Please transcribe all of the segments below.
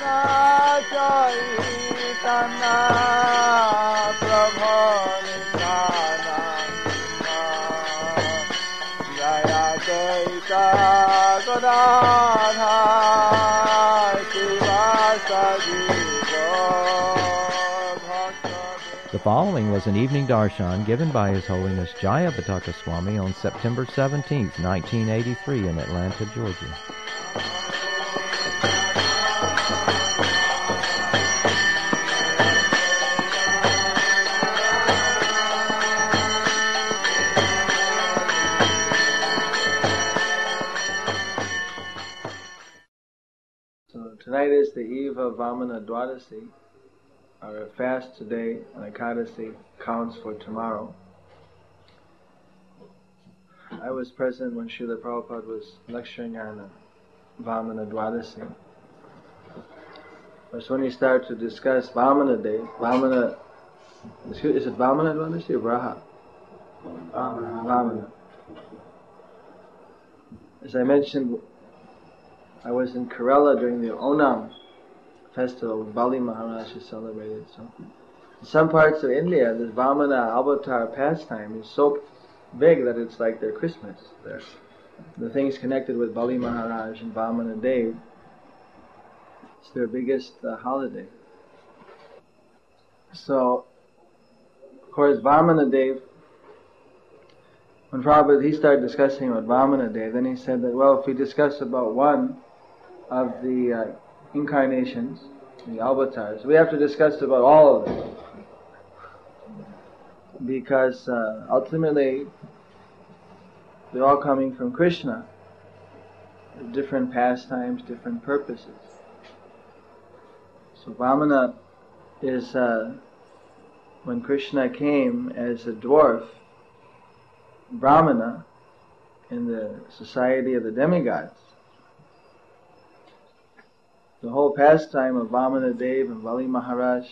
The following was an evening darshan given by His Holiness Jayapataka Swami on September 17, 1983 in Atlanta, Georgia. So tonight is the eve of Vamana Dwadasi. Our fast today on Ekadasi counts for tomorrow. I was present when Srila Prabhupada was lecturing on Vamana Dwadasi. But when he started to discuss Vamana Day, is it Vamana Dwadasi or Vraha? Vamana. As I mentioned, I was in Kerala during the Onam festival. Bali Maharaj is celebrated. So, in some parts of India, this Vamana avatar pastime is so big that it's like their Christmas. The things connected with Bali Maharaj and Vamana Dev, it's their biggest holiday. So, of course, Vamana Dev, when Prabhupada, he started discussing about Vamana Dev, then he said that, well, if we discuss about one of the incarnations, the avatars, we have to discuss about all of them, because ultimately they're all coming from Krishna, different pastimes, different purposes. So Vamana is when Krishna came as a dwarf Brahmana in the society of the demigods. The whole pastime of Vamana Dev and Bali Maharaj.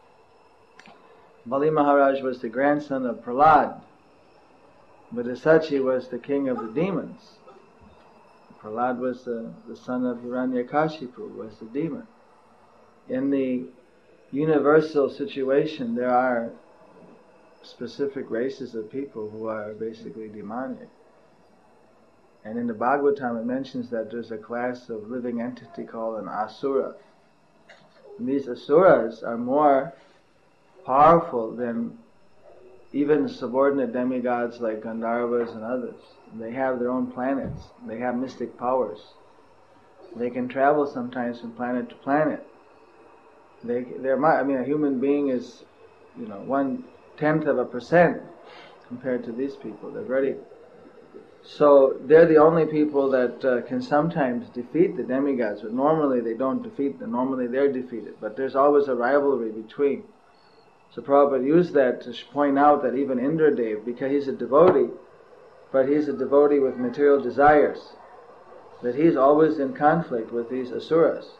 Bali Maharaj was the grandson of Prahlad, but as such he was the king of the demons. Prahlad was the son of Hiranyakashipu, was the demon. In the universal situation, there are specific races of people who are basically demonic. And in the Bhagavatam it mentions that there's a class of living entity called an asura. And these asuras are more powerful than even subordinate demigods like Gandharvas and others. They have their own planets. They have mystic powers. They can travel sometimes from planet to planet. A human being is, 0.1% compared to these people. So they're the only people that can sometimes defeat the demigods, but normally they don't defeat them. Normally they're defeated. But there's always a rivalry between. So Prabhupada used that to point out that even Indradev, because he's a devotee, but he's a devotee with material desires, that he's always in conflict with these asuras.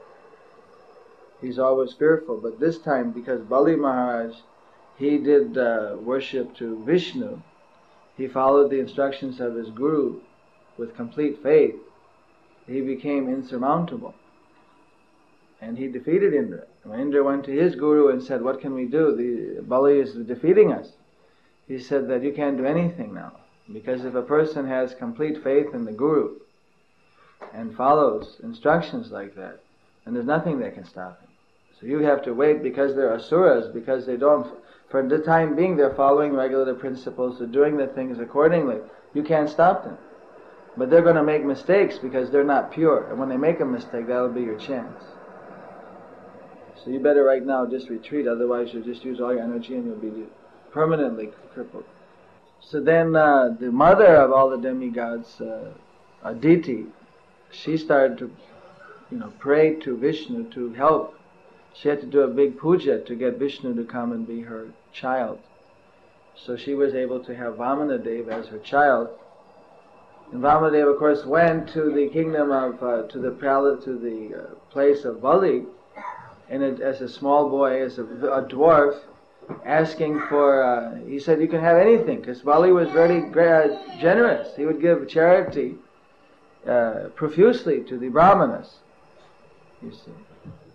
He's always fearful. But this time, because Bali Maharaj, he did worship to Vishnu, he followed the instructions of his guru with complete faith, he became insurmountable. And he defeated Indra. When Indra went to his guru and said, what can we do? Bali is defeating us. He said that you can't do anything now. Because if a person has complete faith in the guru and follows instructions like that, then there's nothing that can stop him. So you have to wait because they're asuras, because they don't, for the time being they're following regulative principles, they're doing the things accordingly. You can't stop them. But they're going to make mistakes because they're not pure. And when they make a mistake, that'll be your chance. So you better right now just retreat, otherwise you'll just use all your energy and you'll be permanently crippled. So then the mother of all the demigods, Aditi, she started to pray to Vishnu to help. She had to do a big puja to get Vishnu to come and be her child. So she was able to have Vamana Dev as her child. And Vamana Dev, of course, went to the kingdom of, to the place of Bali, and as a small boy, as a dwarf, asking for, he said, you can have anything, because Bali was very generous. He would give charity profusely to the Brahmanas, you see.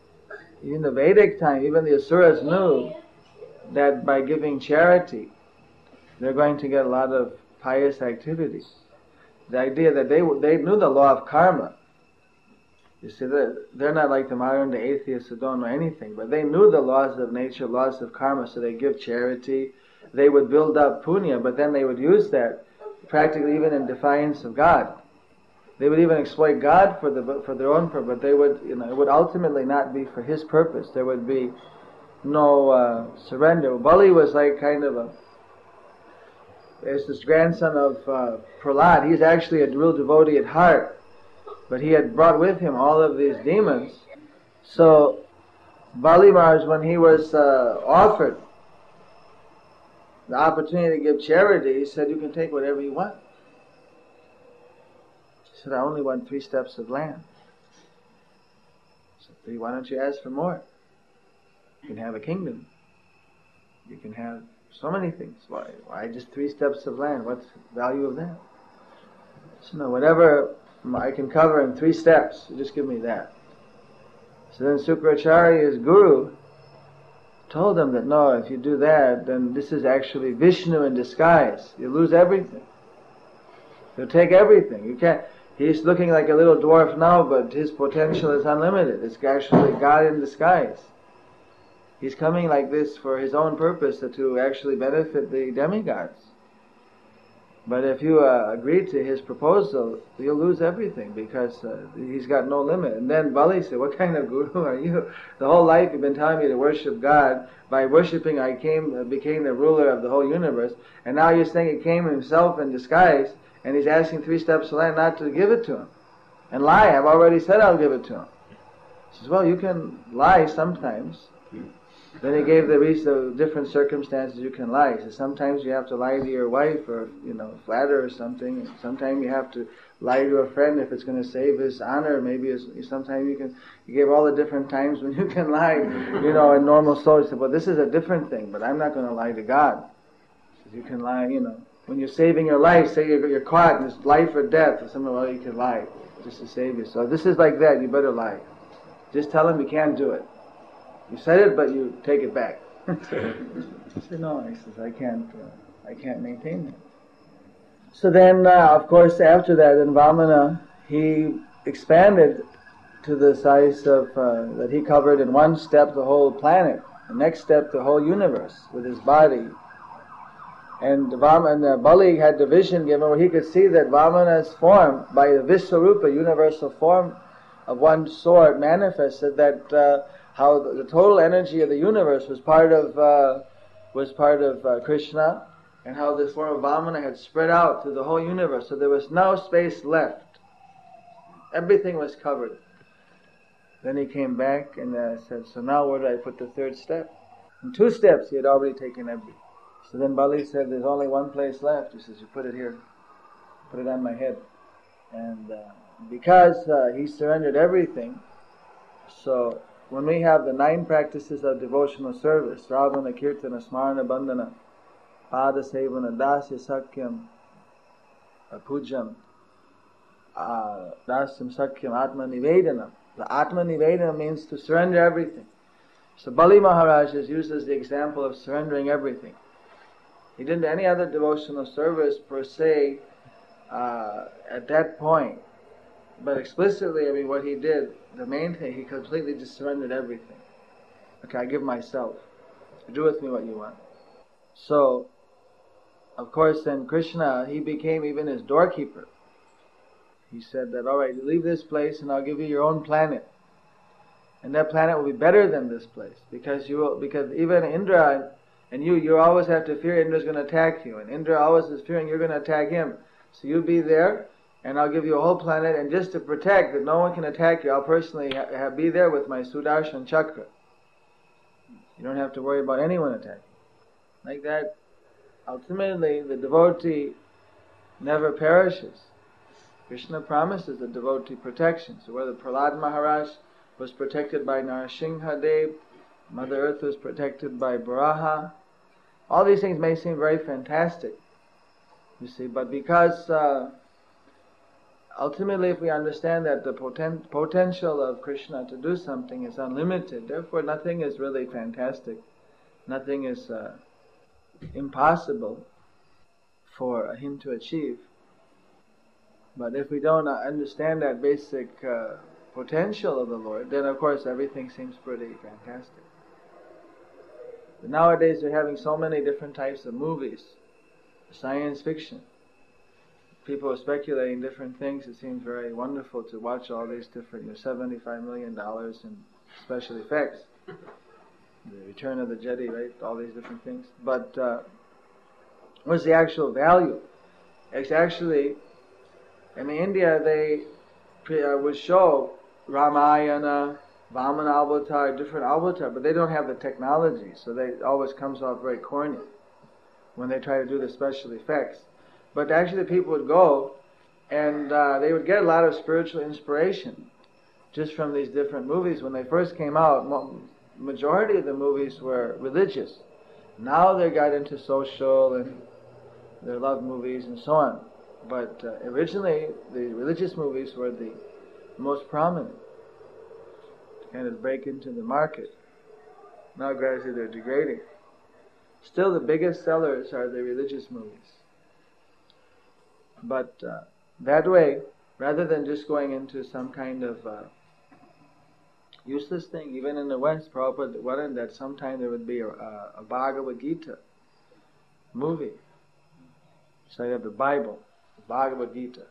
In the Vedic time, even the Asuras knew that by giving charity, they're going to get a lot of pious activities. The idea that they knew the law of karma. You see, they're not like the modern day atheists who don't know anything, but they knew the laws of nature, laws of karma, so they give charity. They would build up punya, but then they would use that practically even in defiance of God. They would even exploit God for their own purpose, but they would, it would ultimately not be for His purpose. There would be no surrender. Bali was like kind of as this grandson of Prahlad. He's actually a real devotee at heart, but he had brought with him all of these demons. So Bali Maharaj, when he was offered the opportunity to give charity, he said, "You can take whatever you want." He said, "I only want 3 steps of land." So why don't you ask for more? You can have a kingdom. You can have so many things. Why just 3 steps of land? What's the value of that? So no, whatever I can cover in 3 steps, you just give me that. So then Sukracharya, his guru, told him that no, if you do that, then this is actually Vishnu in disguise. You lose everything. You'll take everything. You can't. He's looking like a little dwarf now, but his potential is unlimited. It's actually God in disguise. He's coming like this for his own purpose, to actually benefit the demigods. But if you agree to his proposal, you'll lose everything, because he's got no limit. And then Bali said, "What kind of guru are you? The whole life you've been telling me to worship God. By worshiping I became the ruler of the whole universe. And now you're saying he came himself in disguise, and he's asking 3 steps of land not to give it to him. And lie, I've already said I'll give it to him." He says, "Well, you can lie sometimes." Then he gave the different circumstances you can lie. He says, sometimes you have to lie to your wife, or flatter or something. And sometimes you have to lie to a friend if it's going to save his honor. Maybe sometimes you gave all the different times when you can lie, in normal souls. He said, "Well, this is a different thing, but I'm not going to lie to God." You can lie, when you're saving your life, say you're caught in this life or death, or something, well, you can lie just to save you. So this is like that, you better lie. Just tell him you can't do it. You said it, but you take it back. I said, "No," he says, I can't maintain that." So then, of course, after that, in Vamana, he expanded to the size of, that he covered in 1 step the whole planet, the next step the whole universe with his body. And Bali had the vision given where he could see that Vamana's form, by the Visvarupa, universal form of one sort, manifested that how the total energy of the universe was part of Krishna, and how this form of Vamana had spread out through the whole universe, so there was no space left. Everything was covered. Then he came back and said, "So now where do I put the 3rd step?" In 2 steps he had already taken everything. So then Bali said, "There's only one place left." He says, "You put it here. Put it on my head." And because he surrendered everything, so when we have the 9 practices of devotional service, Ravana, Kirtana, Smarana, Bandhana, Pada Sevana, Dasya, Sakyam, Pujam, Dasyam, Sakyam, Atma Nivedana. The Atma Nivedana means to surrender everything. So Bali Maharaj is used as the example of surrendering everything. He didn't do any other devotional service per se at that point. But explicitly, what he did, the main thing, he completely just surrendered everything. Okay, I give myself. Do with me what you want. So, of course, then Krishna, he became even his doorkeeper. He said that, "All right, you leave this place and I'll give you your own planet. And that planet will be better than this place. Because even Indra and you always have to fear Indra's going to attack you. And Indra always is fearing you're going to attack him. So you be there, and I'll give you a whole planet, and just to protect that no one can attack you, I'll personally be there with my Sudarshan Chakra. You don't have to worry about anyone attacking. Like that, ultimately, the devotee never perishes. Krishna promises the devotee protection. So whether Prahlad Maharaj was protected by Narasimha Dev, Mother Earth was protected by Varaha, all these things may seem very fantastic, you see, but because ultimately, if we understand that the potential of Krishna to do something is unlimited, therefore nothing is really fantastic, nothing is impossible for him to achieve. But if we don't understand that basic potential of the Lord, then of course everything seems pretty fantastic. But nowadays we're having so many different types of movies, science fiction. People are speculating different things. It seems very wonderful to watch all these different, $75 million in special effects. The Return of the Jedi, right? All these different things. But what's the actual value? It's actually, in India, they would show Ramayana, Vamana avatar, different avatar, but they don't have the technology, so it always comes off very corny when they try to do the special effects. But actually people would go and they would get a lot of spiritual inspiration just from these different movies. When they first came out, majority of the movies were religious. Now they got into social and their love movies and so on. But originally the religious movies were the most prominent to kind of break into the market. Now gradually they're degrading. Still the biggest sellers are the religious movies. But that way, rather than just going into some kind of useless thing, even in the West, Prabhupada wanted that sometime there would be a Bhagavad Gita movie. So you have the Bible, the Bhagavad Gita,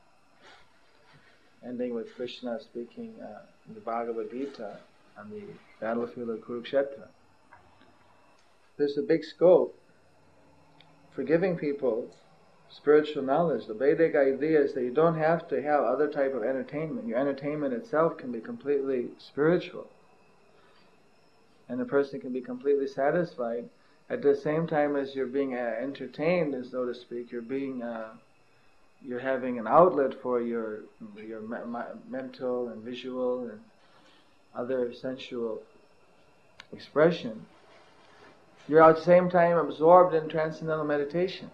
ending with Krishna speaking the Bhagavad Gita on the battlefield of Kurukshetra. There's a big scope for giving people spiritual knowledge. The Vedic idea is that you don't have to have other type of entertainment. Your entertainment itself can be completely spiritual. And the person can be completely satisfied at the same time as you're being entertained, so to speak. You're having an outlet for your mental and visual and other sensual expression. You're at the same time absorbed in transcendental meditation.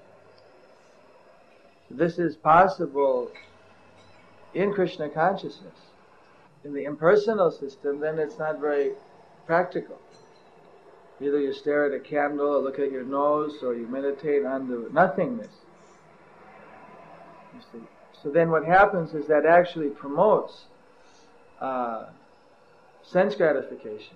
This is possible in Krishna consciousness. In the impersonal system, then it's not very practical. Either you stare at a candle or look at your nose, or you meditate on the nothingness. You see. So then what happens is that actually promotes sense gratification.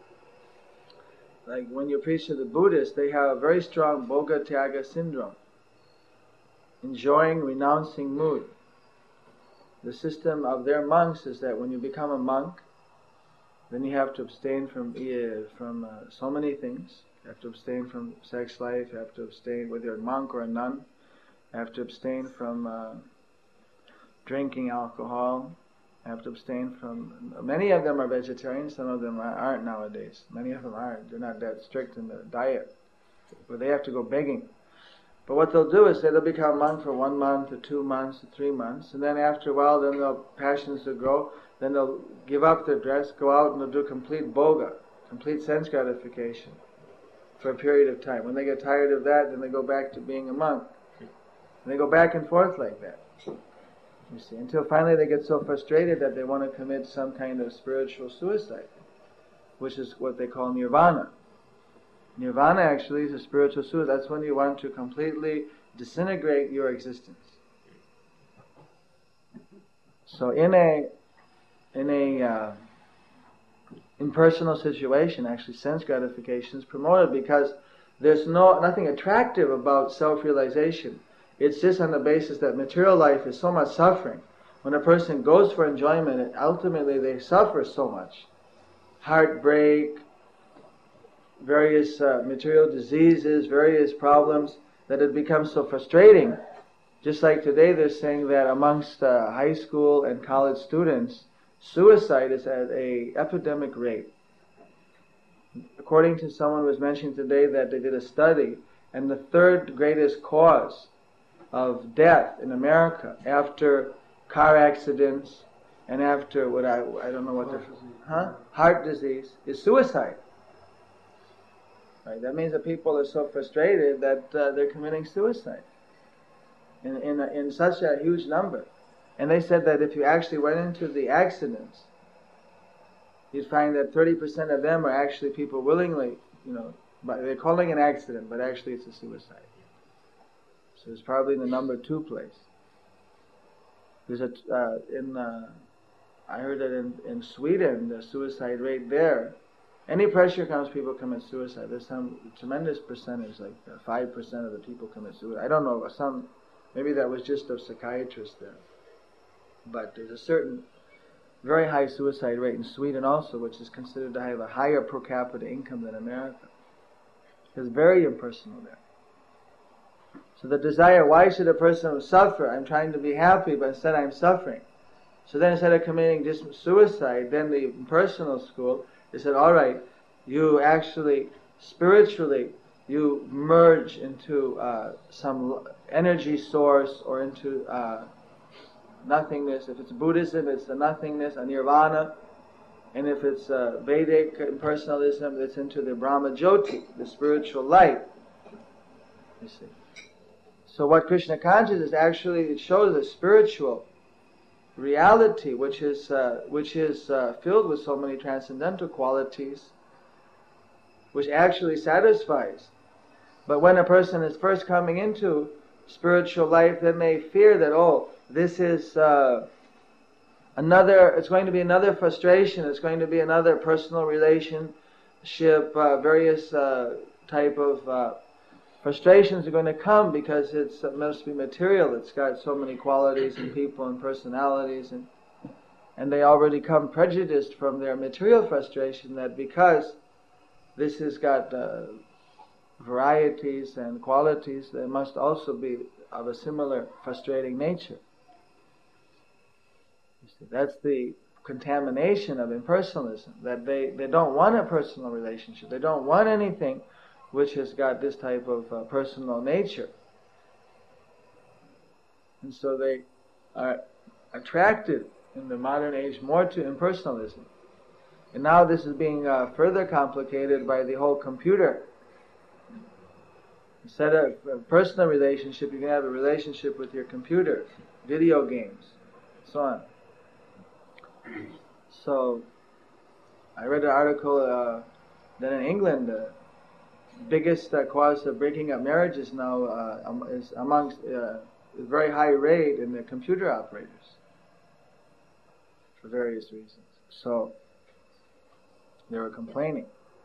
Like when you preach to the Buddhists, they have a very strong Bhoga Tyaga syndrome. Enjoying, renouncing mood. The system of their monks is that when you become a monk, then you have to abstain from so many things. You have to abstain from sex life, you have to abstain, whether you're a monk or a nun, you have to abstain from drinking alcohol, you have to abstain from, many of them are vegetarians, some of them aren't nowadays. Many of them aren't, they're not that strict in their diet, but they have to go begging. But what they'll do is they'll become a monk for 1 month, or 2 months, or 3 months, and then after a while, then their passions will grow. Then they'll give up their dress, go out, and they'll do complete bhoga, complete sense gratification, for a period of time. When they get tired of that, then they go back to being a monk. And they go back and forth like that. You see, until finally they get so frustrated that they want to commit some kind of spiritual suicide, which is what they call nirvana. Nirvana actually is a spiritual suicide. That's when you want to completely disintegrate your existence. So in a impersonal situation, actually sense gratification is promoted because there's nothing attractive about self-realization. It's just on the basis that material life is so much suffering. When a person goes for enjoyment, ultimately they suffer so much. Heartbreak, various material diseases, various problems, that it becomes so frustrating. Just like today they're saying that amongst high school and college students, suicide is at an epidemic rate. According to someone who was mentioning today that they did a study, and the third greatest cause of death in America after car accidents and after I don't know what heart disease is suicide. Right? That means that people are so frustrated that they're committing suicide in such a huge number. And they said that if you actually went into the accidents, you'd find that 30% of them are actually people willingly, but they're calling it an accident, but actually it's a suicide. So it's probably in the number 2 place. There's I heard that in Sweden, the suicide rate there, any pressure comes, people commit suicide. There's some tremendous percentage, like 5% of the people commit suicide. I don't know, maybe that was just of psychiatrists there. But there's a certain very high suicide rate in Sweden also, which is considered to have a higher per capita income than America. It's very impersonal there. So the desire, why should a person suffer? I'm trying to be happy, but instead I'm suffering. So then instead of committing just suicide, then the impersonal school, they said, all right, you actually, spiritually, you merge into some energy source or into nothingness. If it's Buddhism, it's the nothingness, a nirvana. And if it's Vedic impersonalism, it's into the Brahma Jyoti, the spiritual light. You see. So what Krishna consciousness actually, it shows a spiritual reality which is filled with so many transcendental qualities, which actually satisfies. But when a person is first coming into spiritual life, then they fear that, this is it's going to be another frustration, it's going to be another personal relationship, various type of frustrations are going to come because it must be material. It's got so many qualities and people and personalities, and they already come prejudiced from their material frustration, that because this has got varieties and qualities, they must also be of a similar frustrating nature. You see, that's the contamination of impersonalism, that they don't want a personal relationship. They don't want anything which has got this type of personal nature. And so they are attracted in the modern age more to impersonalism. And now this is being further complicated by the whole computer. Instead of a personal relationship, you can have a relationship with your computer, video games, so on. So, I read an article that in England, the biggest cause of breaking up marriages now is amongst a very high rate in the computer operators, for various reasons. So, they were complaining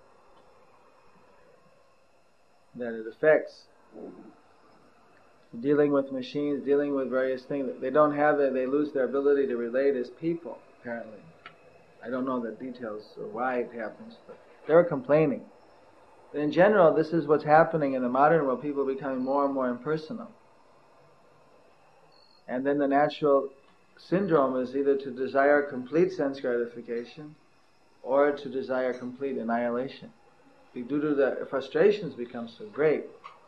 that it affects dealing with machines, dealing with various things. They don't have it, they lose their ability to relate as people, apparently. I don't know the details or why it happens, but they were complaining. But in general, this is what's happening in the modern world. People are becoming more and more impersonal. And then the natural syndrome is either to desire complete sense gratification or to desire complete annihilation. Due to the frustrations become so great.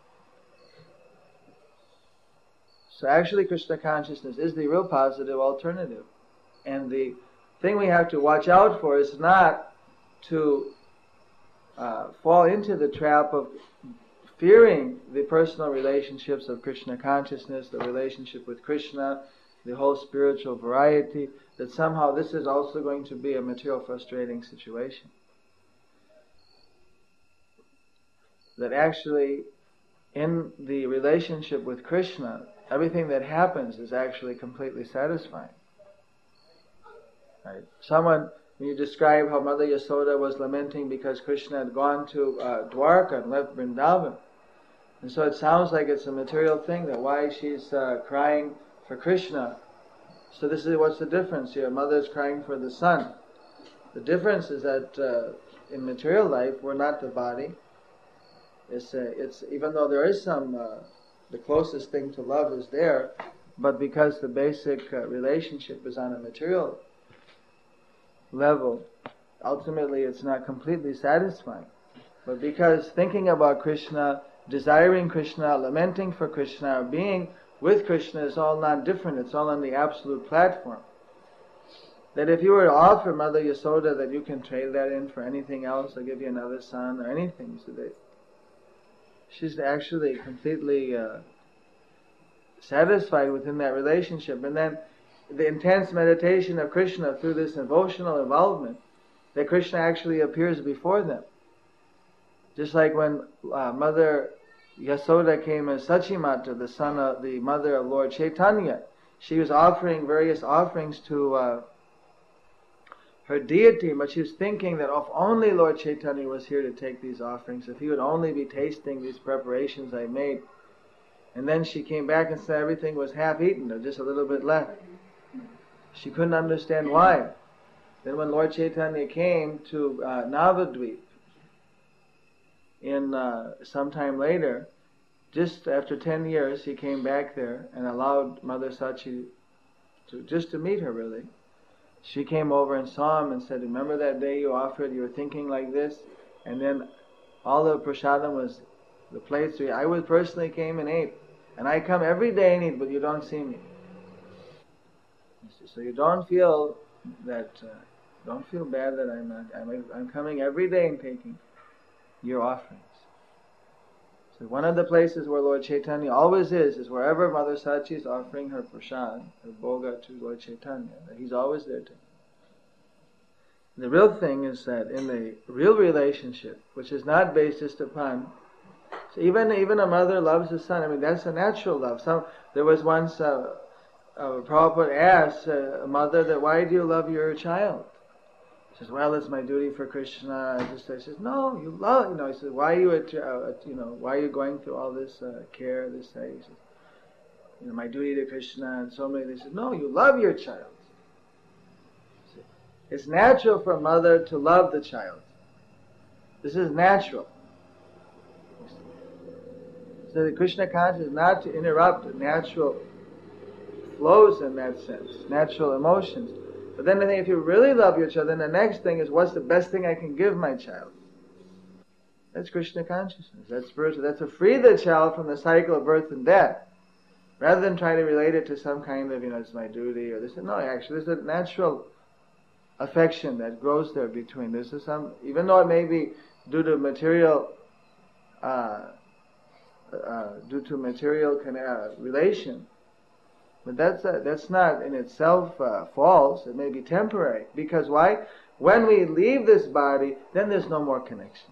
So actually Krishna consciousness is the real positive alternative. And the thing we have to watch out for is not to fall into the trap of fearing the personal relationships of Krishna consciousness, the relationship with Krishna, the whole spiritual variety, that somehow this is also going to be a material frustrating situation. That actually in the relationship with Krishna, everything that happens is actually completely satisfying. Right? When you describe how Mother Yasoda was lamenting because Krishna had gone to Dwarka and left Vrindavan, and so it sounds like it's a material thing, that why she's crying for Krishna. So this is what's the difference here. Mother is crying for the son. The difference is that in material life, we're not the body. It's even though there is some, the closest thing to love is there, but because the basic relationship is on a material level, ultimately it's not completely satisfying. But because thinking about Krishna, desiring Krishna, lamenting for Krishna, being with Krishna is all not different, it's all on the absolute platform. That if you were to offer Mother Yasoda that you can trade that in for anything else, I'll give you another son or anything, so that she's actually completely satisfied within that relationship. And then the intense meditation of Krishna through this emotional involvement that Krishna actually appears before them. Just like when Mother Yasoda came as Sachimata, the mother of Lord Chaitanya, she was offering various offerings to her deity, but she was thinking that if only Lord Chaitanya was here to take these offerings, if he would only be tasting these preparations I made. And then she came back and said everything was half eaten, or just a little bit left. She couldn't understand why. Then when Lord Chaitanya came to Navadvip in sometime later, just after 10 years, he came back there and allowed Mother Sachi to meet her, really. She came over and saw him and said, remember that day you offered, you were thinking like this? And then all the prasadam was, the plates, I would personally came and ate. And I come every day and eat, but you don't see me. So you don't feel that, don't feel bad that I'm coming every day and taking your offerings. So one of the places where Lord Chaitanya always is wherever Mother Sachi is offering her prasad, her bhoga to Lord Chaitanya, that he's always there too. The real thing is that in the real relationship, which is not based just upon, so even a mother loves a son, I mean that's a natural love. There was once Prabhupada asked a mother that, why do you love your child? She says, well, it's my duty for Krishna. She says, no, you love, he says, why are you going through all this care, this thing? He says, my duty to Krishna, and so many. They said, no, you love your child. See, it's natural for a mother to love the child. This is natural. So the Krishna consciousness is not to interrupt natural flows in that sense, natural emotions. But then I think if you really love your child, then the next thing is, what's the best thing I can give my child? That's Krishna consciousness. That's spiritual. That's to free the child from the cycle of birth and death. Rather than try to relate it to some kind of, it's my duty or this. No, actually, there's a natural affection that grows there between. This is even though it may be due to material relation. But that's not in itself false. It may be temporary. Because why? When we leave this body, then there's no more connection.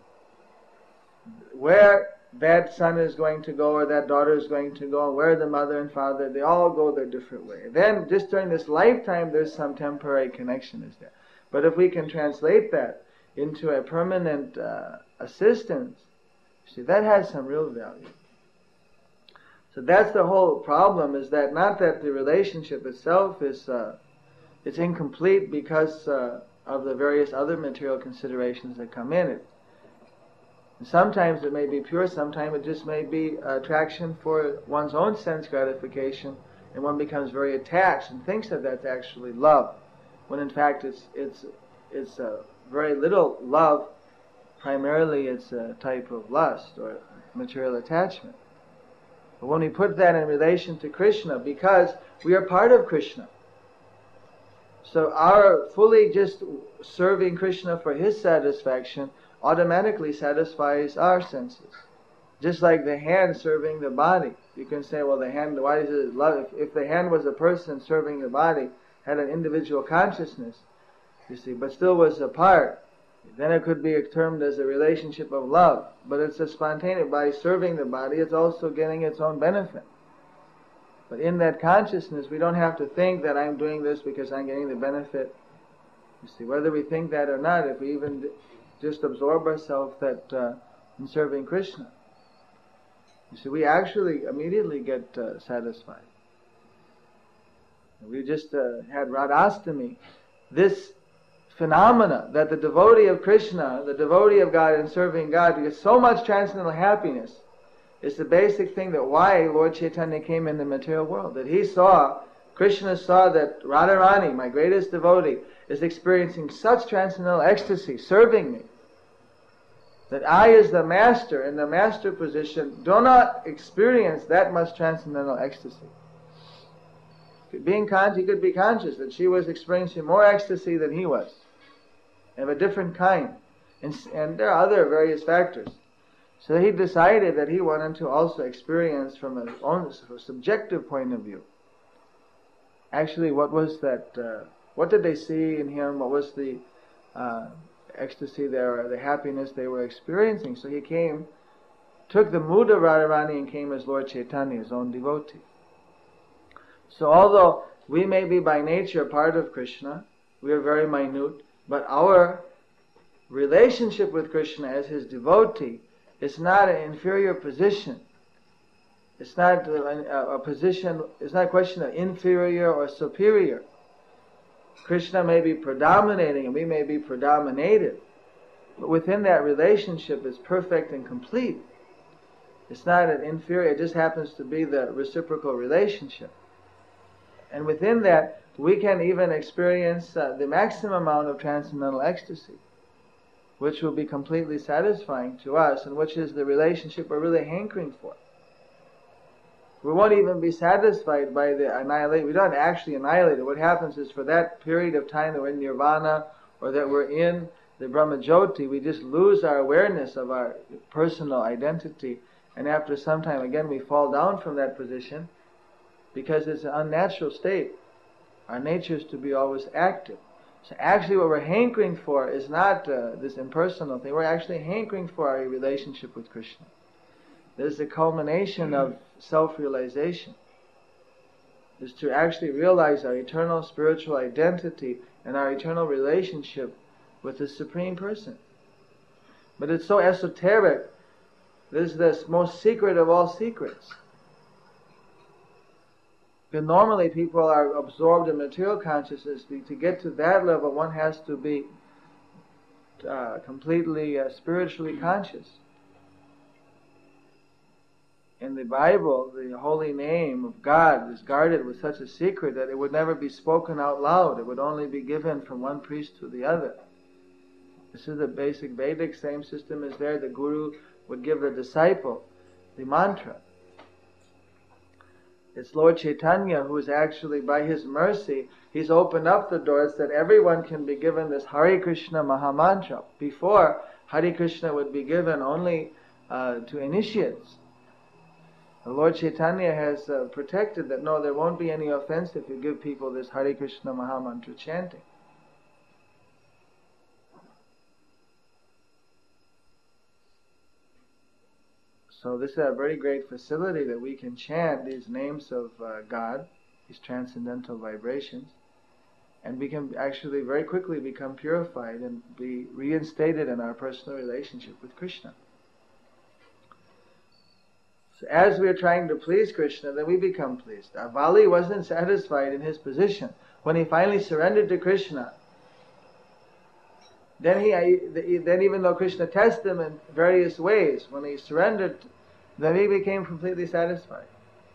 Where that son is going to go or that daughter is going to go, where the mother and father, they all go their different way. Then just during this lifetime, there's some temporary connection is there. But if we can translate that into a permanent assistance, see, that has some real value. So that's the whole problem, is that not that the relationship itself is it's incomplete because of the various other material considerations that come in it. And sometimes it may be pure, sometimes it just may be attraction for one's own sense gratification, and one becomes very attached and thinks that that's actually love, when in fact it's very little love. Primarily it's a type of lust or material attachment. But when we put that in relation to Krishna, because we are part of Krishna, so our fully just serving Krishna for his satisfaction automatically satisfies our senses. Just like the hand serving the body. You can say, well, the hand, why is it love? If the hand was a person serving the body, had an individual consciousness, you see, but still was a part, then it could be termed as a relationship of love. But it's a spontaneous, by serving the body, it's also getting its own benefit. But in that consciousness, we don't have to think that I'm doing this because I'm getting the benefit. You see, whether we think that or not, if we even just absorb ourselves that in serving Krishna, you see, we actually immediately get satisfied. We just had Radhastami. This phenomena that the devotee of Krishna, the devotee of God and serving God, gets so much transcendental happiness, is the basic thing that why Lord Chaitanya came in the material world. That he saw, Krishna saw that Radharani, my greatest devotee, is experiencing such transcendental ecstasy, serving me, that I as the master, in the master position, do not experience that much transcendental ecstasy. Being conscious, he could be conscious that she was experiencing more ecstasy than he was, of a different kind. And there are other various factors. So he decided that he wanted to also experience from his own subjective point of view actually what was that, what did they see in him, what was the ecstasy there, the happiness they were experiencing. So he came, took the mood of Radharani and came as Lord Chaitanya, his own devotee. So although we may be by nature part of Krishna, we are very minute, but our relationship with Krishna as his devotee is not an inferior position. It's not a position, it's not a question of inferior or superior. Krishna may be predominating and we may be predominated, but within that relationship it's perfect and complete. It's not an inferior, it just happens to be the reciprocal relationship. And within that, we can even experience the maximum amount of transcendental ecstasy, which will be completely satisfying to us, and which is the relationship we're really hankering for. We won't even be satisfied by the annihilation. We don't actually annihilate it. What happens is for that period of time that we're in nirvana or that we're in the Brahmajyoti, we just lose our awareness of our personal identity. And after some time, again, we fall down from that position because it's an unnatural state. Our nature is to be always active. So actually what we're hankering for is not this impersonal thing. We're actually hankering for our relationship with Krishna. This is the culmination of self-realization. Is to actually realize our eternal spiritual identity and our eternal relationship with the Supreme Person. But it's so esoteric. This is the most secret of all secrets. Because normally people are absorbed in material consciousness. To get to that level, one has to be completely spiritually conscious. In the Bible, the holy name of God is guarded with such a secret that it would never be spoken out loud. It would only be given from one priest to the other. This is the basic Vedic, same system is there. The Guru would give the disciple the mantra. It's Lord Chaitanya who is actually, by his mercy, he's opened up the doors that everyone can be given this Hare Krishna Mahamantra. Before, Hare Krishna would be given only to initiates. The Lord Chaitanya has protected that, no, there won't be any offense if you give people this Hare Krishna Mahamantra chanting. So this is a very great facility that we can chant these names of God, these transcendental vibrations, and we can actually very quickly become purified and be reinstated in our personal relationship with Krishna. So as we are trying to please Krishna, then we become pleased. Bali wasn't satisfied in his position. When he finally surrendered to Krishna, then even though Krishna tested him in various ways, when he surrendered, then he became completely satisfied.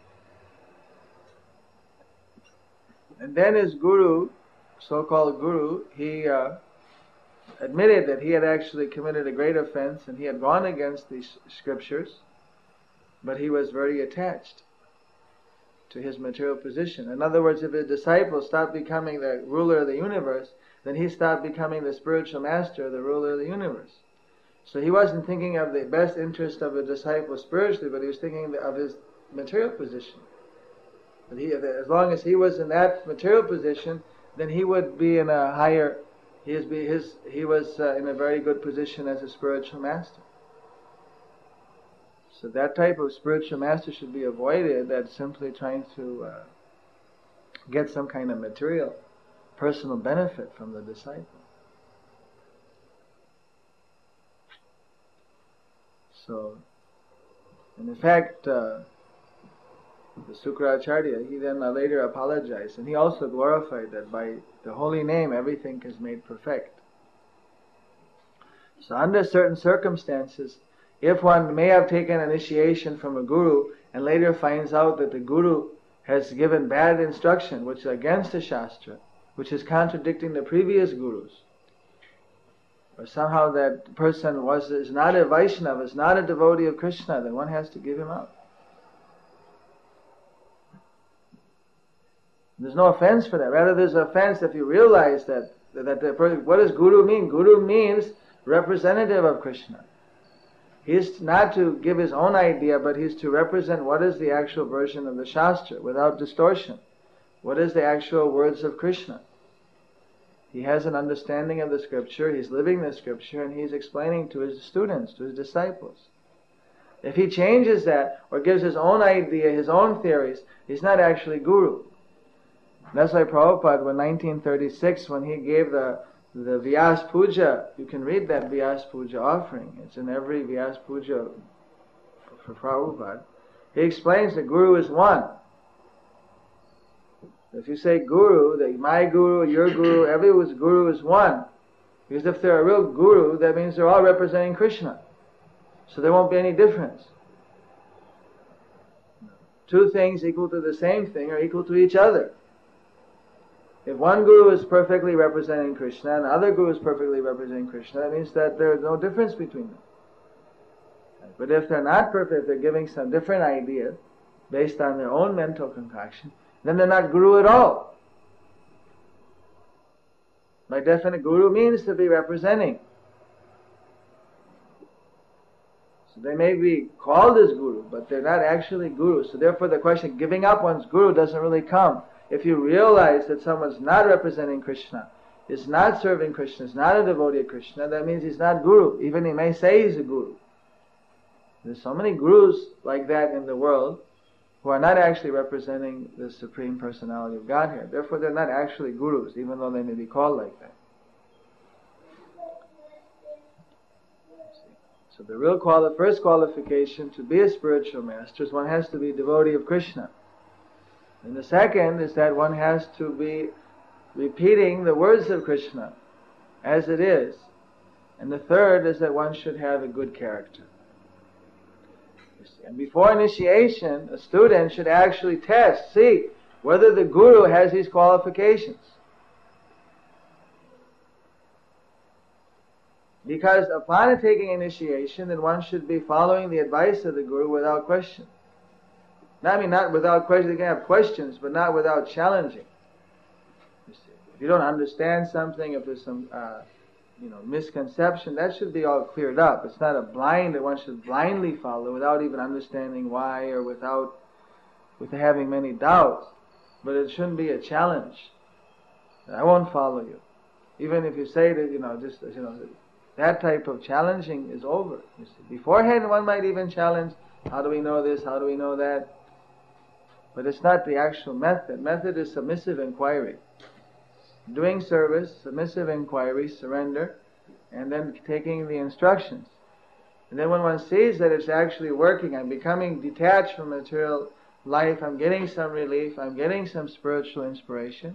And then his guru, so-called guru, he admitted that he had actually committed a great offense and he had gone against these scriptures, but he was very attached to his material position. In other words, if his disciple stopped becoming the ruler of the universe, then he stopped becoming the spiritual master, the ruler of the universe. So he wasn't thinking of the best interest of a disciple spiritually, but he was thinking of his material position. But as long as he was in that material position, then he would be in a higher, he was in a very good position as a spiritual master. So that type of spiritual master should be avoided, that's simply trying to get some kind of material, personal benefit from the disciple. So, and in fact, the Sukracharya, he then later apologized, and he also glorified that by the holy name everything is made perfect. So under certain circumstances, if one may have taken initiation from a guru and later finds out that the guru has given bad instruction, which is against the Shastra, which is contradicting the previous gurus, or somehow that person is not a Vaishnava, is not a devotee of Krishna, then one has to give him up. There's no offense for that. Rather, there's offense if you realize that the person, what does guru mean? Guru means representative of Krishna. He's not to give his own idea, but he's to represent what is the actual version of the Shastra without distortion, what is the actual words of Krishna. He has an understanding of the scripture, he's living the scripture, and he's explaining to his students, to his disciples. If he changes that, or gives his own idea, his own theories, he's not actually guru. That's why Prabhupada, in 1936, when he gave the Vyas Puja, you can read that Vyas Puja offering. It's in every Vyas Puja for Prabhupada. He explains that Guru is one. If you say Guru, that my Guru, your Guru, everyone's Guru is one. Because if they're a real Guru, that means they're all representing Krishna. So there won't be any difference. Two things equal to the same thing are equal to each other. If one Guru is perfectly representing Krishna and the other Guru is perfectly representing Krishna, that means that there is no difference between them. But if they're not perfect, if they're giving some different idea based on their own mental concoction, then they're not Guru at all. By definition, Guru means to be representing. So they may be called as Guru, but they're not actually Guru. So therefore the question, giving up one's Guru doesn't really come. If you realize that someone's not representing Krishna, is not serving Krishna, is not a devotee of Krishna, that means he's not Guru. Even he may say he's a Guru. There's so many Gurus like that in the world who are not actually representing the Supreme Personality of Godhead. Therefore they're not actually Gurus, even though they may be called like that. So the real first qualification to be a spiritual master is one has to be a devotee of Krishna. And the second is that one has to be repeating the words of Krishna as it is. And the third is that one should have a good character. And before initiation, a student should actually see whether the Guru has these qualifications. Because upon taking initiation, then one should be following the advice of the Guru without question. Not without question, they can have questions, but not without challenging. If you don't understand something, if there's some misconception, that should be all cleared up. It's not that one should blindly follow without even understanding why or with having many doubts. But it shouldn't be a challenge. I won't follow you. Even if you say that, that type of challenging is over. You see. Beforehand, one might even challenge, how do we know this, how do we know that? But it's not the actual method. Method is submissive inquiry. Doing service, submissive inquiry, surrender, and then taking the instructions. And then when one sees that it's actually working, I'm becoming detached from material life, I'm getting some relief, I'm getting some spiritual inspiration,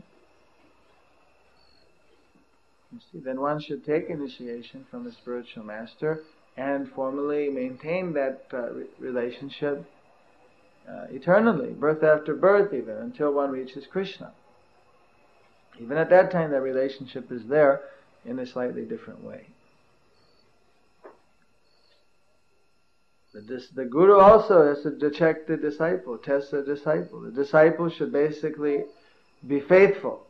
you see, then one should take initiation from a spiritual master and formally maintain that relationship eternally, birth after birth even, until one reaches Krishna. Even at that time, that relationship is there in a slightly different way. The Guru also has to check the disciple, test the disciple. The disciple should basically be faithful.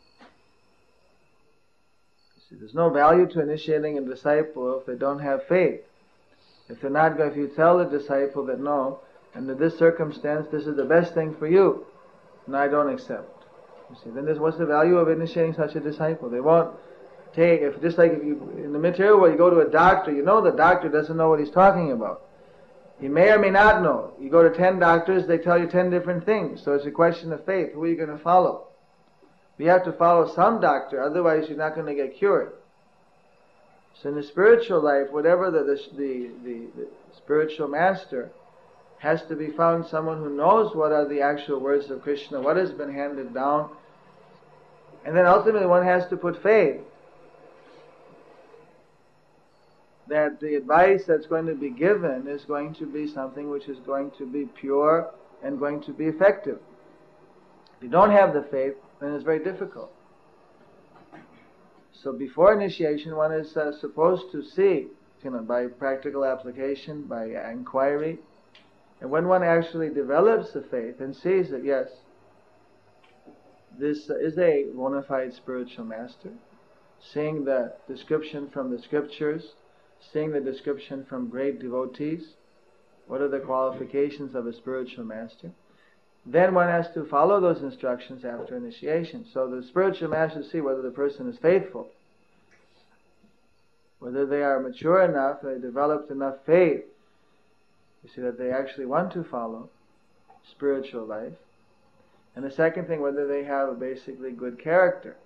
See, there's no value to initiating a disciple if they don't have faith. If you tell the disciple that no, under this circumstance, this is the best thing for you, and I don't accept. You see, then what's the value of initiating such a disciple? They won't take, if you, in the material world, you go to a doctor, the doctor doesn't know what he's talking about. He may or may not know. You go to 10 doctors, they tell you 10 different things. So it's a question of faith. Who are you going to follow? You have to follow some doctor, otherwise you're not going to get cured. So in the spiritual life, whatever the spiritual master, has to be found someone who knows what are the actual words of Krishna, what has been handed down. And then ultimately one has to put faith that the advice that's going to be given is going to be something which is going to be pure and going to be effective. If you don't have the faith, then it's very difficult. So before initiation, one is supposed to see, by practical application, by inquiry. And when one actually develops the faith and sees that, yes, this is a bona fide spiritual master, seeing the description from the scriptures, seeing the description from great devotees, what are the qualifications of a spiritual master, then one has to follow those instructions after initiation. So the spiritual masters see whether the person is faithful, whether they are mature enough, they developed enough faith, you see, that they actually want to follow spiritual life. And the second thing, whether they have a basically good character.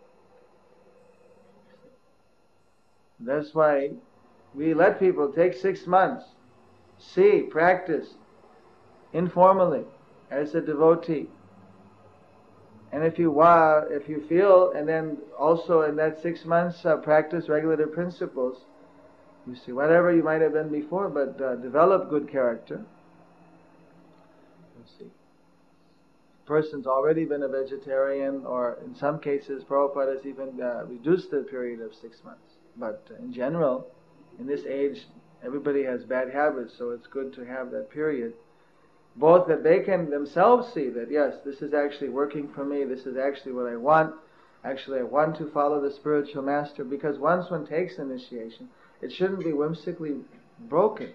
That's why we let people take 6 months, see, practice informally as a devotee. And if you feel, and then also in that 6 months practice regulative principles, you see, whatever you might have been before, but develop good character. You see, person's already been a vegetarian, or in some cases Prabhupada has even reduced the period of 6 months. But in general, in this age, everybody has bad habits, so it's good to have that period. Both that they can themselves see that, yes, this is actually working for me, this is actually what I want. Actually, I want to follow the spiritual master, because once one takes initiation, it shouldn't be whimsically broken.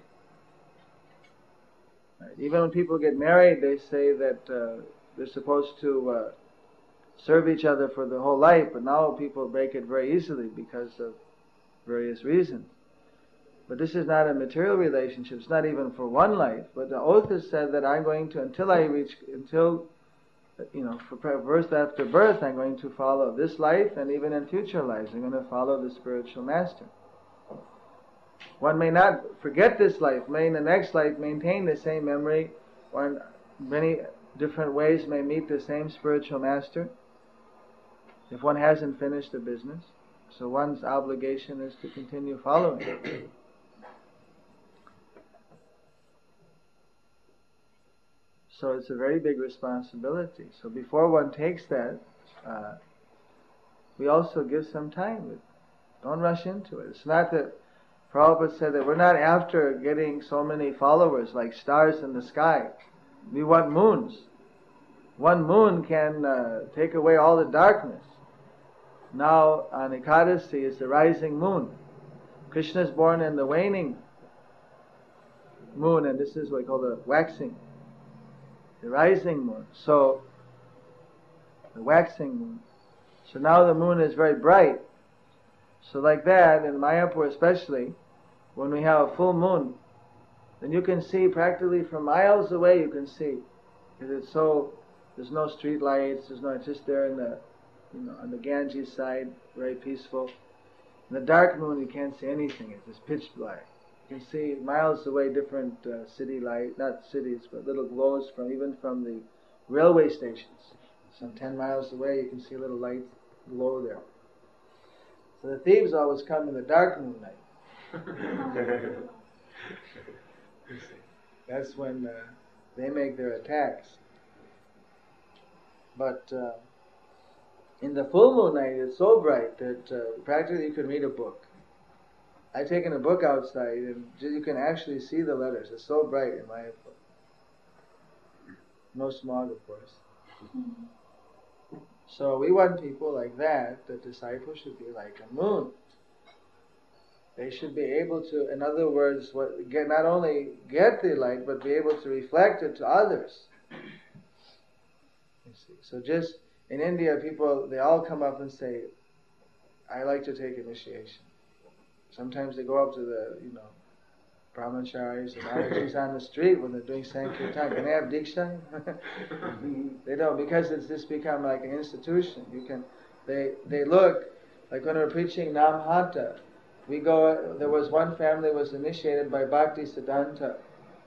Right? Even when people get married, they say that they're supposed to serve each other for the whole life, but now people break it very easily because of various reasons. But this is not a material relationship. It's not even for one life. But the oath has said that I'm going to, for birth after birth, I'm going to follow this life, and even in future lives, I'm going to follow the spiritual master. One may not forget this life, may in the next life maintain the same memory, or in many different ways may meet the same spiritual master, if one hasn't finished the business. So one's obligation is to continue following it. So it's a very big responsibility. So before one takes that, we also give some time. Don't rush into it. It's not that Prabhupada said that we're not after getting so many followers like stars in the sky. We want moons. One moon can take away all the darkness. Now on Ekadasi is the rising moon. Krishna is born in the waning moon, and this is what we call the waxing. The rising moon. So, the waxing moon. So now the moon is very bright. So like that, in Mayapur especially, when we have a full moon, then you can see practically from miles away, you can see. Because it's so, there's no street lights, it's just there in the, on the Ganges side, very peaceful. In the dark moon, you can't see anything. It's just pitch black. You can see miles away different city light, not cities, but little glows even from the railway stations. Some 10 miles away, you can see little lights glow there. So the thieves always come in the dark moonlight. That's when they make their attacks. But in the full moon night, it's so bright that practically you can read a book. I've taken a book outside, and you can actually see the letters. It's so bright in Mayapur. No smog, of course. So we want people like that. The disciples should be like a moon. They should be able to, in other words, not only get the light, but be able to reflect it to others. You see. So just in India, people, they all come up and say, I like to take initiation. Sometimes they go up to the, brahmacharis and Maharajas on the street when they're doing Sankirtan. Can they have Diksha? They don't, because it's just become like an institution. They look, like when we're preaching Namhanta, there was one family was initiated by Bhakti Siddhanta.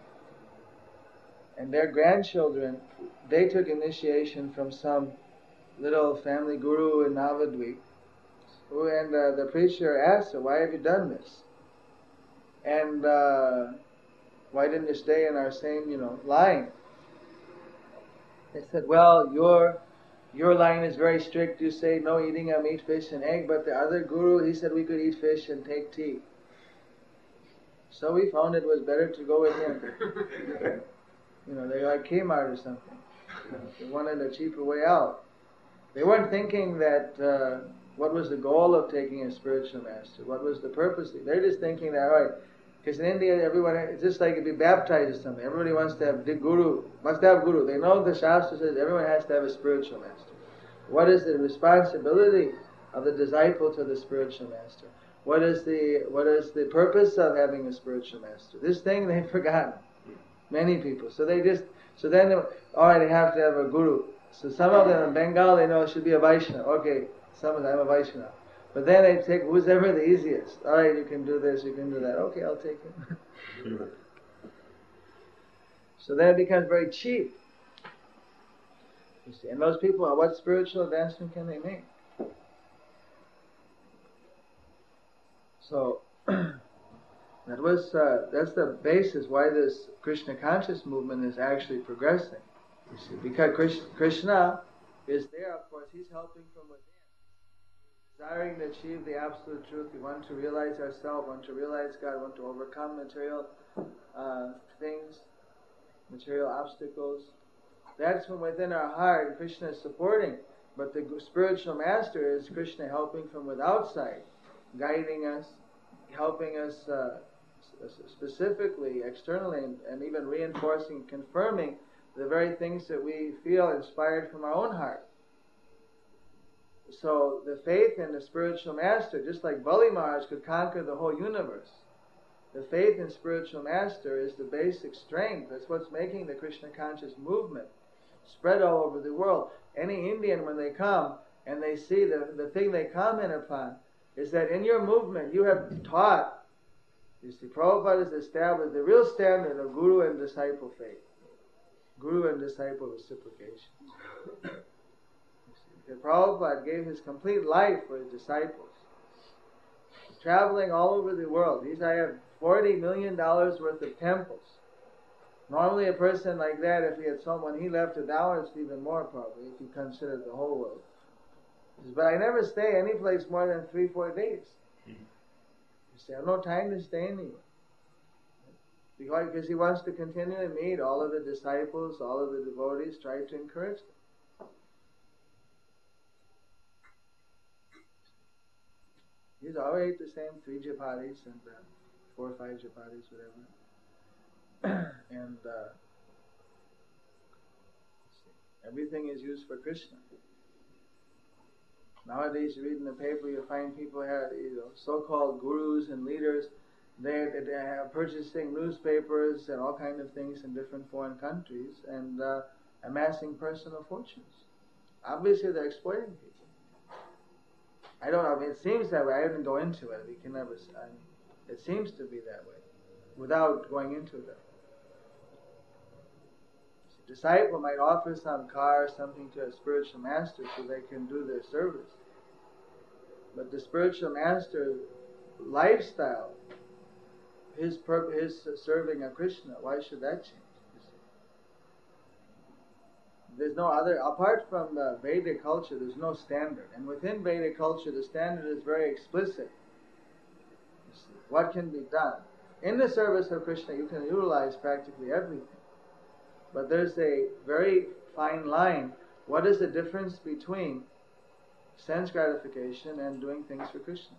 And their grandchildren, they took initiation from some little family guru in Navadvip. And the preacher asked her, why have you done this? And why didn't you stay in our same, line? They said, well, your line is very strict. You say no eating of meat, fish, and egg. But the other guru, he said we could eat fish and take tea. So we found it was better to go with him. They're like Kmart or something. They wanted a cheaper way out. They weren't thinking that what was the goal of taking a spiritual master? What was the purpose? They're just thinking that, all right, Because in India, everyone, it's just like if you baptize something, everybody wants to have the guru, must have guru. They know the Shastra says everyone has to have a spiritual master. What is the responsibility of the disciple to the spiritual master? What is the purpose of having a spiritual master? This thing they've forgotten. Many people. So then, all right, they have to have a guru. So some of them in Bengal, they know it should be a Vaishnava. Okay, some of them, I'm a Vaishnava. But then they take who's ever the easiest. All right, you can do this, you can do that. Okay, I'll take it. So then it becomes very cheap. You see, and those people, what spiritual advancement can they make? So that's the basis why this Krishna conscious movement is actually progressing. You see, because Krishna is there, of course, he's helping from within. Desiring to achieve the absolute truth, we want to realize ourselves, want to realize God, want to overcome material things, material obstacles. That's from within our heart. Krishna is supporting, but the spiritual master is Krishna helping from outside, guiding us, helping us specifically, externally, and even reinforcing, confirming the very things that we feel inspired from our own heart. So the faith in the spiritual master, just like Bali Maharaj could conquer the whole universe, the faith in spiritual master is the basic strength. That's what's making the Krishna conscious movement spread all over the world. Any Indian, when they come and they see the thing they comment upon is that in your movement you have taught, you see, Prabhupada has established the real standard of guru and disciple faith. Guru and disciple reciprocation. Prabhupada gave his complete life for his disciples. Traveling all over the world. I have $40 million worth of temples. Normally a person like that, if he had someone, he left $1, it's even more probably, if you consider the whole world. He says, but I never stay any place more than 3-4 days. You see, I have no time to stay anywhere. Because he wants to continually meet all of the disciples, all of the devotees, try to encourage them. He's always ate the same 3 chapatis and 4 or 5 chapatis, whatever. And everything is used for Krishna. Nowadays, you read in the paper, you find people have, so-called gurus and leaders. They are purchasing newspapers and all kinds of things in different foreign countries and amassing personal fortunes. Obviously, they're exploiting people. I don't know. I mean, it seems that way. I didn't go into it. We can never. It seems to be that way, without going into it. A disciple might offer some car or something to a spiritual master so they can do their service. But the spiritual master's lifestyle, his serving of Krishna, why should that change? There's no other, apart from Vedic culture, there's no standard. And within Vedic culture, the standard is very explicit. What can be done? In the service of Krishna, you can utilize practically everything. But there's a very fine line. What is the difference between sense gratification and doing things for Krishna?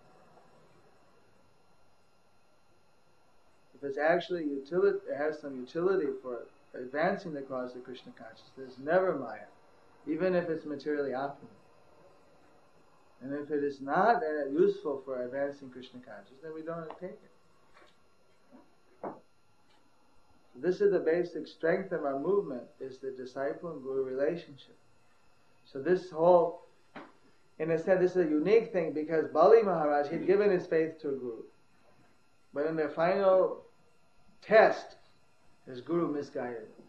If it's actually utility, it has some utility for advancing the cause of Krishna consciousness, there's never Maya, even if it's materially optimum. And if it is not useful for advancing Krishna consciousness, then we don't take it. This is the basic strength of our movement, is the disciple and guru relationship. So this whole, in a sense, this is a unique thing because Bali Maharaj, he'd given his faith to a guru. But in the final test, his guru misguided him.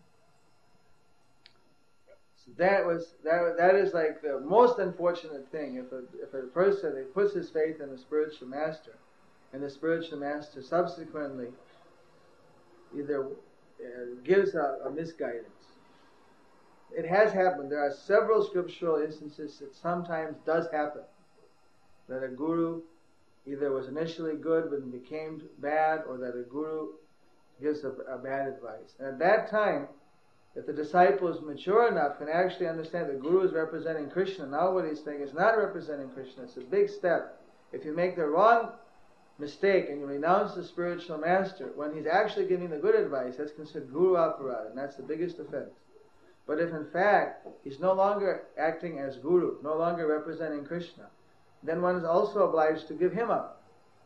So that is like the most unfortunate thing. If a person puts his faith in a spiritual master, and the spiritual master subsequently either gives a misguidance. It has happened. There are several scriptural instances that sometimes does happen, that a guru either was initially good but became bad, or that a guru gives a bad advice. And at that time, if the disciple is mature enough, can actually understand the guru is representing Krishna. Now what he's saying is not representing Krishna. It's a big step. If you make the wrong mistake and you renounce the spiritual master when he's actually giving the good advice, that's considered guru aparad, and that's the biggest offense. But if in fact he's no longer acting as guru, no longer representing Krishna, then one is also obliged to give him up.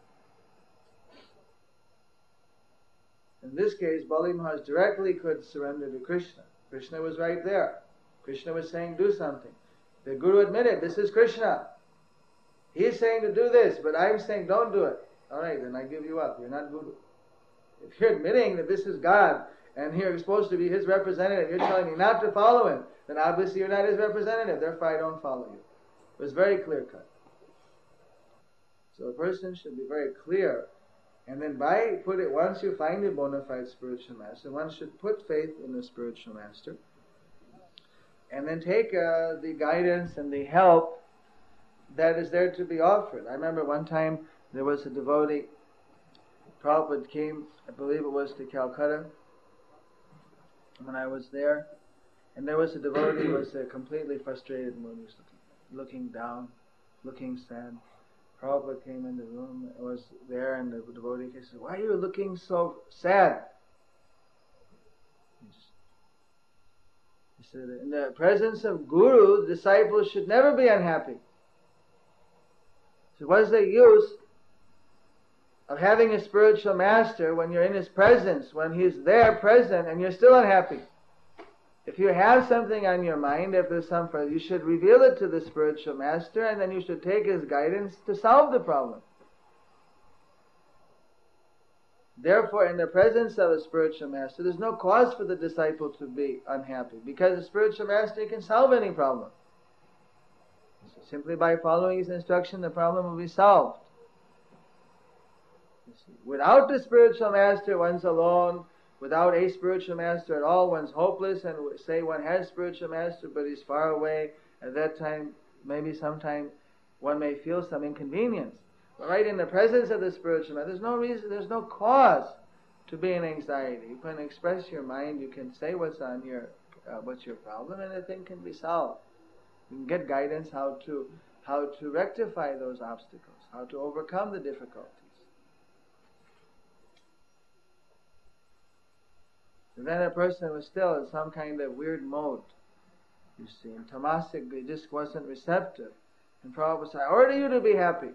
In this case, Bali Maharaj directly could surrender to Krishna. Krishna was right there. Krishna was saying, do something. The Guru admitted, this is Krishna. He's saying to do this, but I'm saying don't do it. Alright, then I give you up. You're not Guru. If you're admitting that this is God, and you're supposed to be His representative, you're telling me not to follow Him, then obviously you're not His representative, therefore I don't follow you. It was very clear cut. So a person should be very clear. And then once you find a bona fide spiritual master, one should put faith in the spiritual master. And then take the guidance and the help that is there to be offered. I remember one time there was a devotee, Prabhupada came, I believe it was to Calcutta, when I was there, and there was a devotee who was completely frustrated mood. He was looking down, looking sad. Prabhupada came in the room, was there, and the devotee said, why are you looking so sad? He said, in the presence of Guru, disciples should never be unhappy. So what is the use of having a spiritual master when you're in his presence, when he's there present, and you're still unhappy? If you have something on your mind, if there's you should reveal it to the spiritual master, and then you should take his guidance to solve the problem. Therefore, in the presence of a spiritual master, there's no cause for the disciple to be unhappy, because the spiritual master can solve any problem. So simply by following his instruction, the problem will be solved. Without the spiritual master, one's alone. Without a spiritual master at all, one's hopeless, and say one has spiritual master, but he's far away. At that time, maybe sometime, one may feel some inconvenience. But right in the presence of the spiritual master, there's no reason, there's no cause to be in anxiety. You can express your mind, you can say what's your problem, and the thing can be solved. You can get guidance how to rectify those obstacles, how to overcome the difficulties. And then a person was still in some kind of weird mode, you see. And tamasic, he just wasn't receptive. And Prabhupada said, I order you to be happy.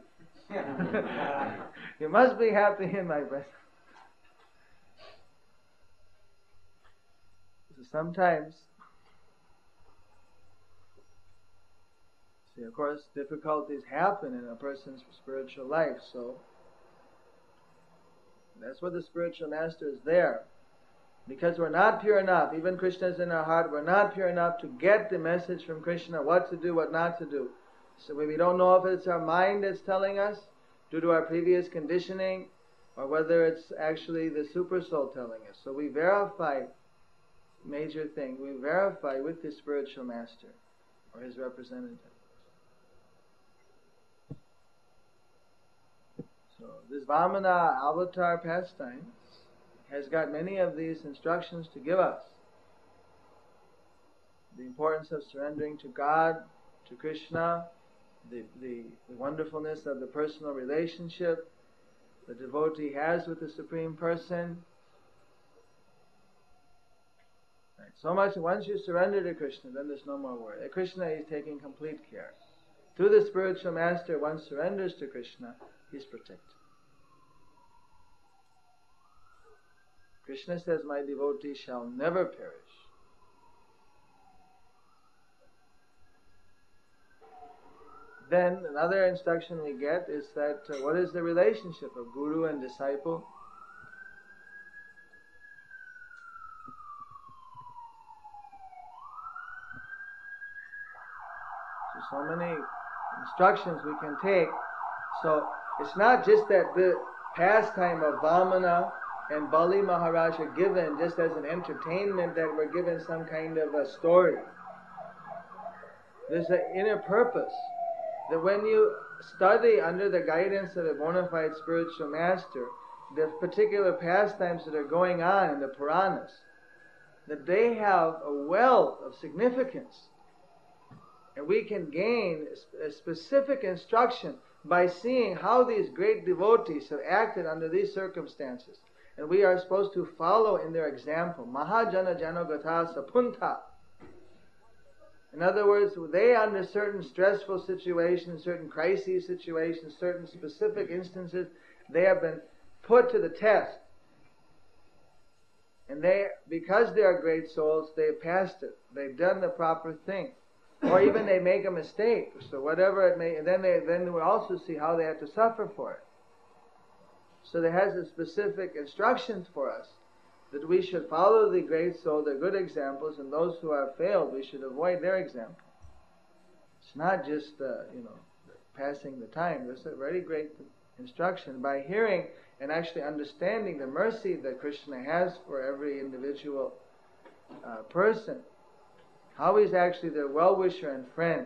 You must be happy in my presence. So sometimes, see, of course, difficulties happen in a person's spiritual life, so that's what the spiritual master is there. Because we're not pure enough, even Krishna is in our heart, we're not pure enough to get the message from Krishna, what to do, what not to do. So we don't know if it's our mind that's telling us, due to our previous conditioning, or whether it's actually the super soul telling us. So we verify, major thing, we verify with the spiritual master, or his representative. So this Vamana avatar pastime has got many of these instructions to give us. The importance of surrendering to God, to Krishna, the wonderfulness of the personal relationship the devotee has with the Supreme Person. Right. So much, once you surrender to Krishna, then there's no more worry. Krishna is taking complete care. Through the spiritual master, one surrenders to Krishna, he's protected. Krishna says, my devotee shall never perish. Then another instruction we get is that what is the relationship of guru and disciple? So many instructions we can take. So it's not just that the pastime of Vamana and Bali Maharaj are given just as an entertainment, that we're given some kind of a story. There's an inner purpose, that when you study under the guidance of a bona fide spiritual master, the particular pastimes that are going on in the Puranas, that they have a wealth of significance. And we can gain a specific instruction by seeing how these great devotees have acted under these circumstances. And we are supposed to follow in their example. Mahajana janogata sapunta. In other words, they under certain stressful situations, certain crisis situations, certain specific instances, they have been put to the test. And because they are great souls, they've passed it. They've done the proper thing. Or even they make a mistake. So whatever it may, then we also see how they have to suffer for it. So there has a specific instructions for us that we should follow the great soul, their good examples, and those who have failed, we should avoid their example. It's not just, passing the time. There's a very great instruction. By hearing and actually understanding the mercy that Krishna has for every individual person, how he's actually their well-wisher and friend,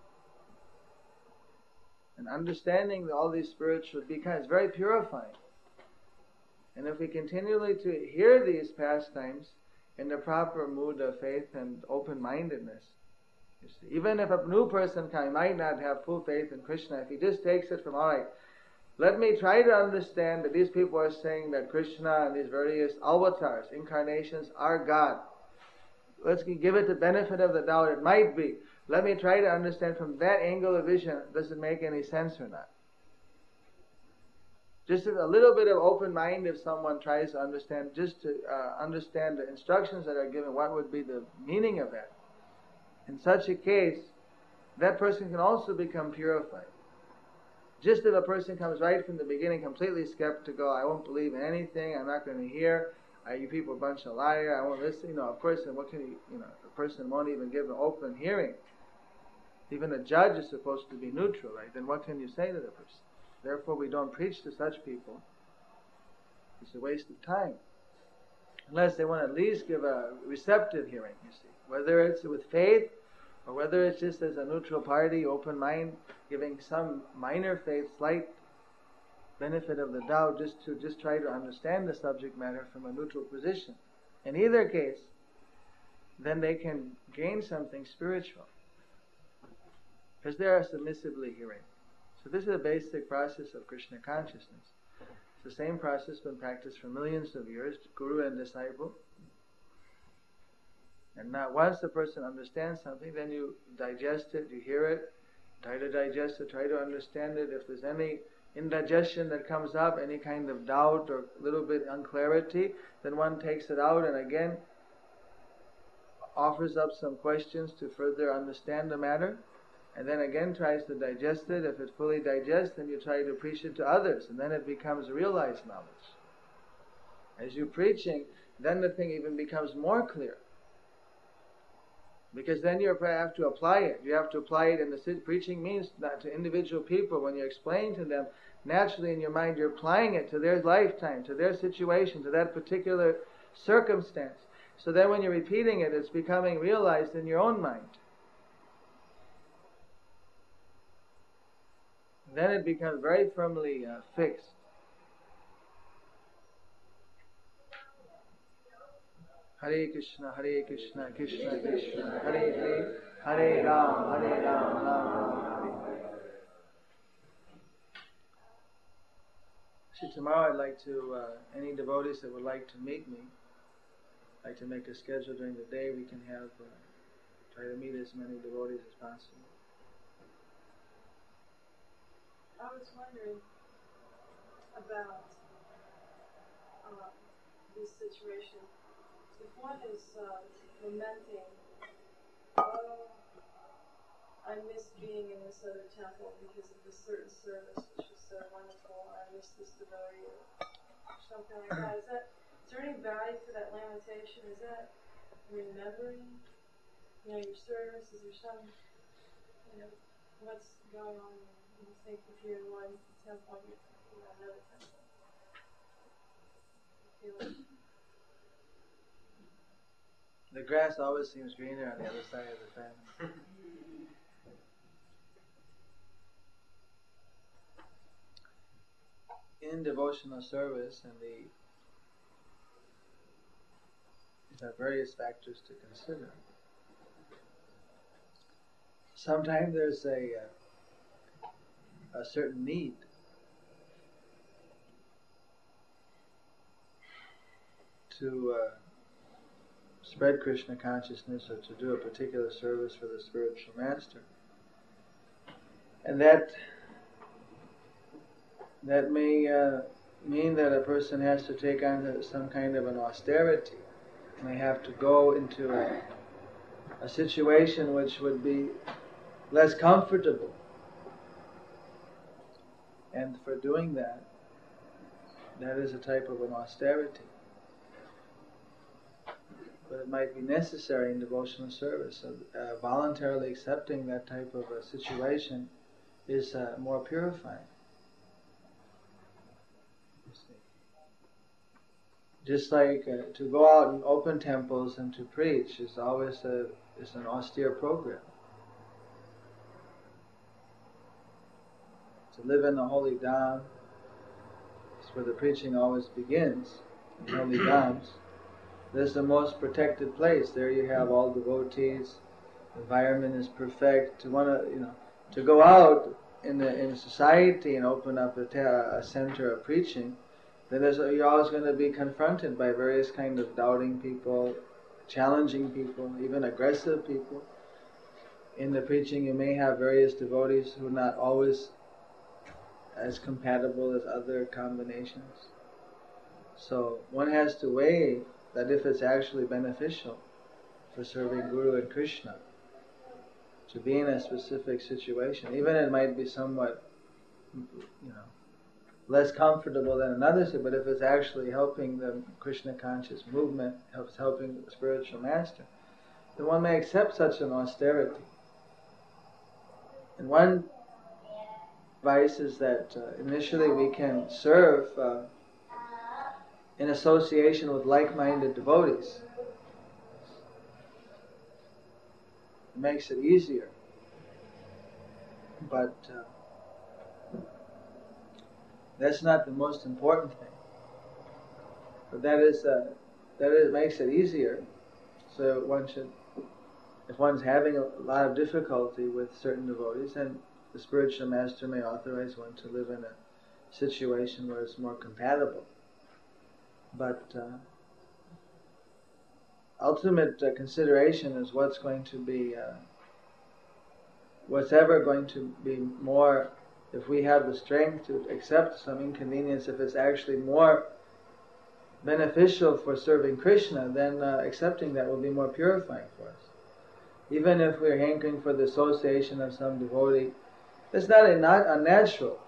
and understanding all these spiritual becomes very purifying. And if we continually to hear these pastimes in the proper mood of faith and open-mindedness, you see, even if a new person might not have full faith in Krishna, if he just takes it from, alright, let me try to understand that these people are saying that Krishna and these various avatars, incarnations, are God. Let's give it the benefit of the doubt. It might be. Let me try to understand from that angle of vision, does it make any sense or not? Just a little bit of open mind if someone tries to understand, just to understand the instructions that are given, what would be the meaning of that. In such a case, that person can also become purified. Just if a person comes right from the beginning completely skeptical, I won't believe in anything, I'm not going to hear, you people are a bunch of liars, I won't listen, of course, and what can the person won't even give an open hearing. Even a judge is supposed to be neutral, right? Then what can you say to the person? Therefore we don't preach to such people. It's a waste of time. Unless they want to at least give a receptive hearing, you see. Whether it's with faith, or whether it's just as a neutral party, open mind, giving some minor faith, slight benefit of the doubt, just try to understand the subject matter from a neutral position. In either case, then they can gain something spiritual, because they are submissively hearing. So this is a basic process of Krishna consciousness. It's the same process been practiced for millions of years, guru and disciple. And now once the person understands something, then you digest it, you hear it, try to digest it, try to understand it. If there's any indigestion that comes up, any kind of doubt or a little bit unclarity, then one takes it out and again offers up some questions to further understand the matter, and then again tries to digest it. If it fully digests, then you try to preach it to others, and then it becomes realized knowledge. As you're preaching, then the thing even becomes more clear. Because then you have to apply it. You have to apply it in the preaching means not to individual people. When you explain to them, naturally in your mind you're applying it to their lifetime, to their situation, to that particular circumstance. So then when you're repeating it, it's becoming realized in your own mind. Then it becomes very firmly fixed. Hare Krishna, Krishna Krishna, Hare Hare, Hare Ram, Ram Ram, Hare Hare. See, tomorrow I'd like to, any devotees that would like to meet me, I'd like to make a schedule during the day. We can have, try to meet as many devotees as possible. I was wondering about this situation. If one is lamenting, oh, I miss being in this other temple because of this certain service which was so wonderful, or I miss this devotee, or something like that. Is there any value to that lamentation? Is that remembering, your service? Is there some, what's going on? You think if you're in one temple, you're in another temple. The grass always seems greener on the other side of the fence. In devotional service, there are various factors to consider. Sometimes there's a certain need. To spread Krishna consciousness or to do a particular service for the spiritual master. And that may mean that a person has to take on some kind of an austerity. May have to go into a situation which would be less comfortable. And for doing that, that is a type of an austerity. But it might be necessary in devotional service. So, voluntarily accepting that type of a situation is more purifying. Just like to go out and open temples and to preach is always is an austere program. To live in the holy dham is where the preaching always begins. In holy dhams, this is the most protected place. There you have all devotees. The environment is perfect. To go out in society and open up a center of preaching, then you're always going to be confronted by various kind of doubting people, challenging people, even aggressive people. In the preaching, you may have various devotees who are not always as compatible as other combinations. So one has to weigh that if it's actually beneficial for serving Guru and Krishna to be in a specific situation, even it might be somewhat, less comfortable than another, but if it's actually helping the Krishna conscious movement, helping the spiritual master, then one may accept such an austerity. And one advice is that initially we can serve in association with like-minded devotees. It makes it easier. But that's not the most important thing. But that makes it easier. So one should, if one's having a lot of difficulty with certain devotees, then the spiritual master may authorize one to live in a situation where it's more compatible. But ultimate consideration is what's ever going to be more, if we have the strength to accept some inconvenience, if it's actually more beneficial for serving Krishna, then accepting that will be more purifying for us. Even if we're hankering for the association of some devotee, it's not unnatural.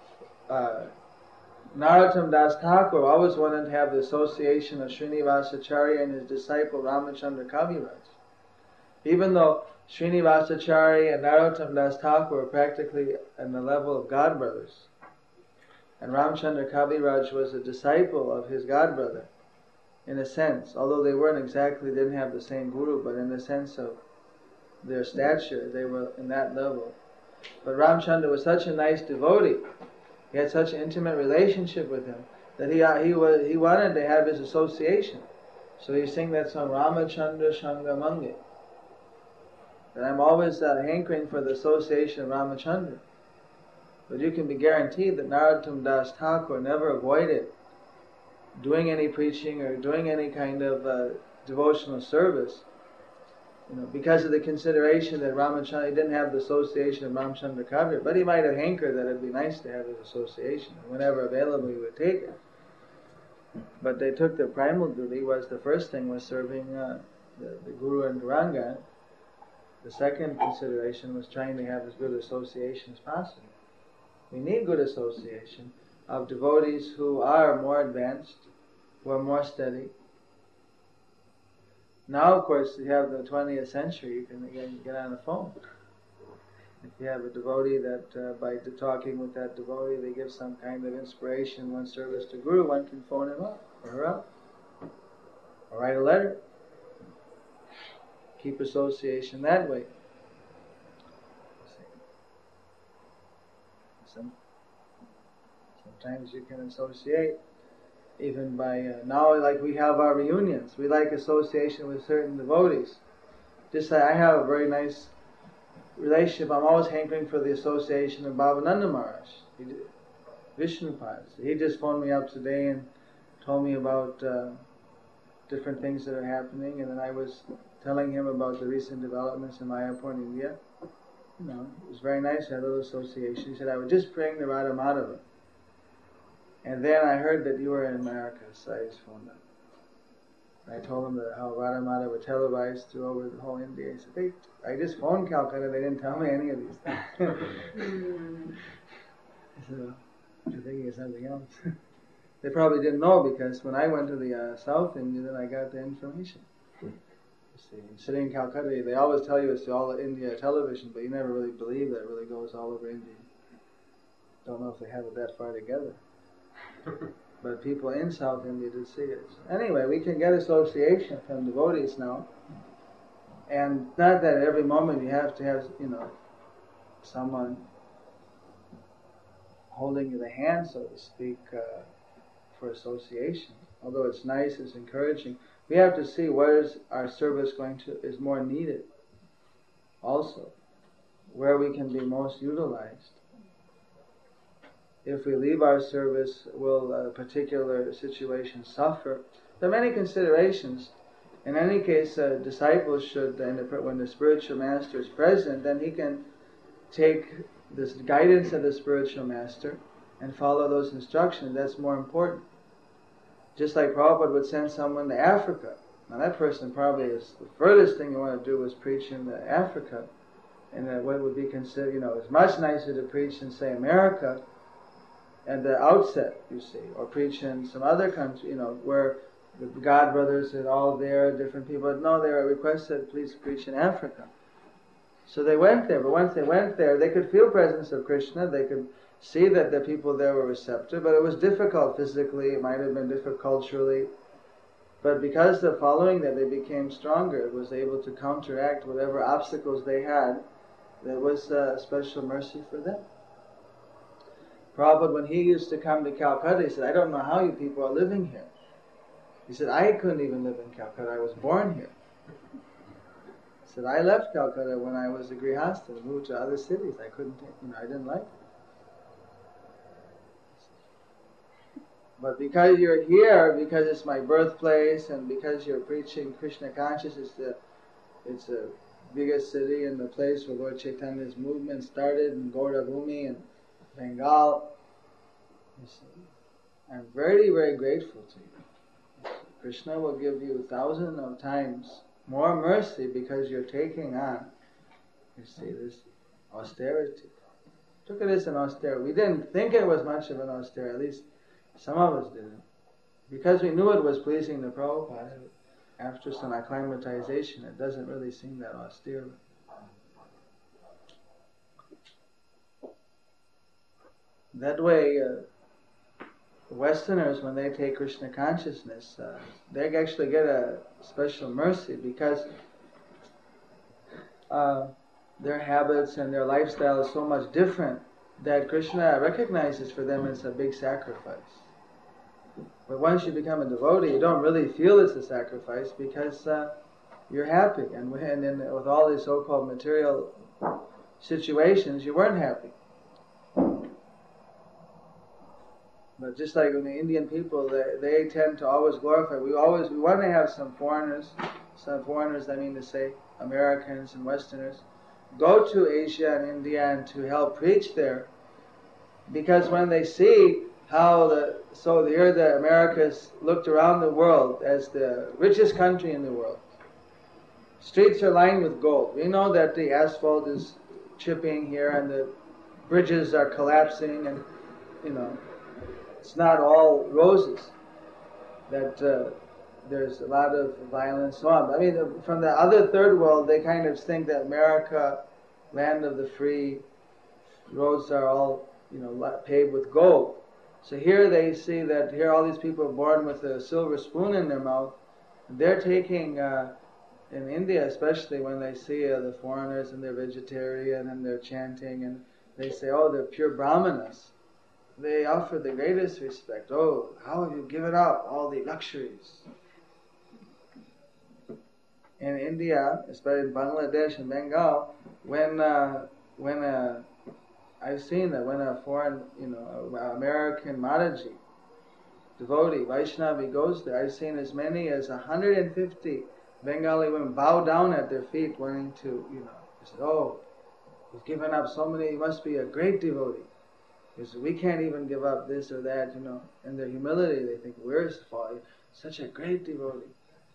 Narottam Das Thakur always wanted to have the association of Srinivasacharya and his disciple Ramachandra Kaviraj. Even though Srinivasacharya and Narottam Das Thakur were practically on the level of godbrothers, and Ramachandra Kaviraj was a disciple of his godbrother, in a sense, although they didn't have the same guru, but in the sense of their stature, they were in that level. But Ramachandra was such a nice devotee, he had such an intimate relationship with him, that he wanted to have his association. So he sang that song, Ramachandra Shangamange, that I'm always hankering for the association of Ramachandra. But you can be guaranteed that Narottam Das Thakur never avoided doing any preaching or doing any kind of devotional service, because of the consideration that Ramachandra didn't have the association of Ramachandra Kaviraj, but he might have hankered that it'd be nice to have his association, and whenever available he would take it. But they took their primal duty the first thing was serving the Guru and Gauranga. The second consideration was trying to have as good association as possible. We need good association of devotees who are more advanced, who are more steady. Now, of course, you have the 20th century, you can again get on the phone. If you have a devotee that by talking with that devotee, they give some kind of inspiration, one service to Guru, one can phone him up, or her up, or write a letter. Keep association that way. Sometimes you can associate even by, now like we have our reunions, we like association with certain devotees. Just like I have a very nice relationship, I'm always hankering for the association of Bhavananda Maharaj, Vishnupad. He just phoned me up today and told me about different things that are happening, and then I was telling him about the recent developments in Mayapur in India. You know, it was very nice to have a little association. He said, I was just praying to Radha Madhava, and then I heard that you were in America, so I just phoned up. I told him that how Radha Madhava were televised through over the whole India. He said, I just phoned Calcutta, they didn't tell me any of these things. I said, well, you're thinking of something else. They probably didn't know, because when I went to the South India, then I got the information. You see, sitting in Calcutta, they always tell you it's all India television, but you never really believe that it really goes all over India. Don't know if they have it that far together. But people in South India did see it. Anyway, we can get association from devotees now. And not that every moment you have to have, someone holding you the hand, so to speak, for association. Although it's nice, it's encouraging. We have to see where is our service is more needed. Also, where we can be most utilized. If we leave our service, will a particular situation suffer? There are many considerations. In any case, disciples should, when the spiritual master is present, then he can take this guidance of the spiritual master and follow those instructions. That's more important. Just like Prabhupada would send someone to Africa. Now that person probably is the furthest thing you want to do is preach in Africa. And what would be considered, it's much nicer to preach in, say, America at the outset, you see, or preach in some other country, where the God brothers are all there, different people. No, they were requested, please preach in Africa. So they went there, but once they went there, they could feel presence of Krishna, they could see that the people there were receptive, but it was difficult physically, it might have been difficult culturally. But because of following that, they became stronger, was able to counteract whatever obstacles they had. There was a special mercy for them. Prabhupada, when he used to come to Calcutta, he said, I don't know how you people are living here. He said, I couldn't even live in Calcutta, I was born here. He said, I left Calcutta when I was a Grihastha, moved to other cities. I couldn't take, I didn't like it. But because you're here, because it's my birthplace, and because you're preaching Krishna consciousness, it's the biggest city and the place where Lord Chaitanya's movement started in Gaura Bhumi and Bengal. You see, I'm very, very grateful to you. Krishna will give you 1,000 of times more mercy because you're taking on, this austerity. Look at this, an austerity. We didn't think it was much of an austerity, at least some of us didn't. Because we knew it was pleasing to Prabhupada, after some acclimatization, it doesn't really seem that austere. That way, Westerners, when they take Krishna consciousness, they actually get a special mercy because their habits and their lifestyle is so much different that Krishna recognizes for them it's a big sacrifice. But once you become a devotee, you don't really feel it's a sacrifice because you're happy. And with all these so-called material situations, you weren't happy. But just like when the Indian people, they tend to always glorify. We want to have some foreigners, I mean to say, Americans and Westerners, go to Asia and India and to help preach there. Because when they see how here the Americas looked around the world as the richest country in the world. Streets are lined with gold. We know that the asphalt is chipping here and the bridges are collapsing and, it's not all roses. That there's a lot of violence. So on. I mean, from the other third world, they kind of think that America, land of the free, roads are all, paved with gold. So here they see that here all these people are born with a silver spoon in their mouth. They're taking, in India especially, when they see the foreigners and they're vegetarian and they're chanting and they say, oh, they're pure brahmanas. They offer the greatest respect. Oh, how have you given up all the luxuries? in India, especially Bangladesh and Bengal, when I've seen that when a foreign, American Mataji, devotee, Vaishnavi goes there, I've seen as many as 150 Bengali women bow down at their feet wanting to, they said, oh, he's given up so many, he must be a great devotee. Because we can't even give up this or that, In their humility, they think, we're such a great devotee.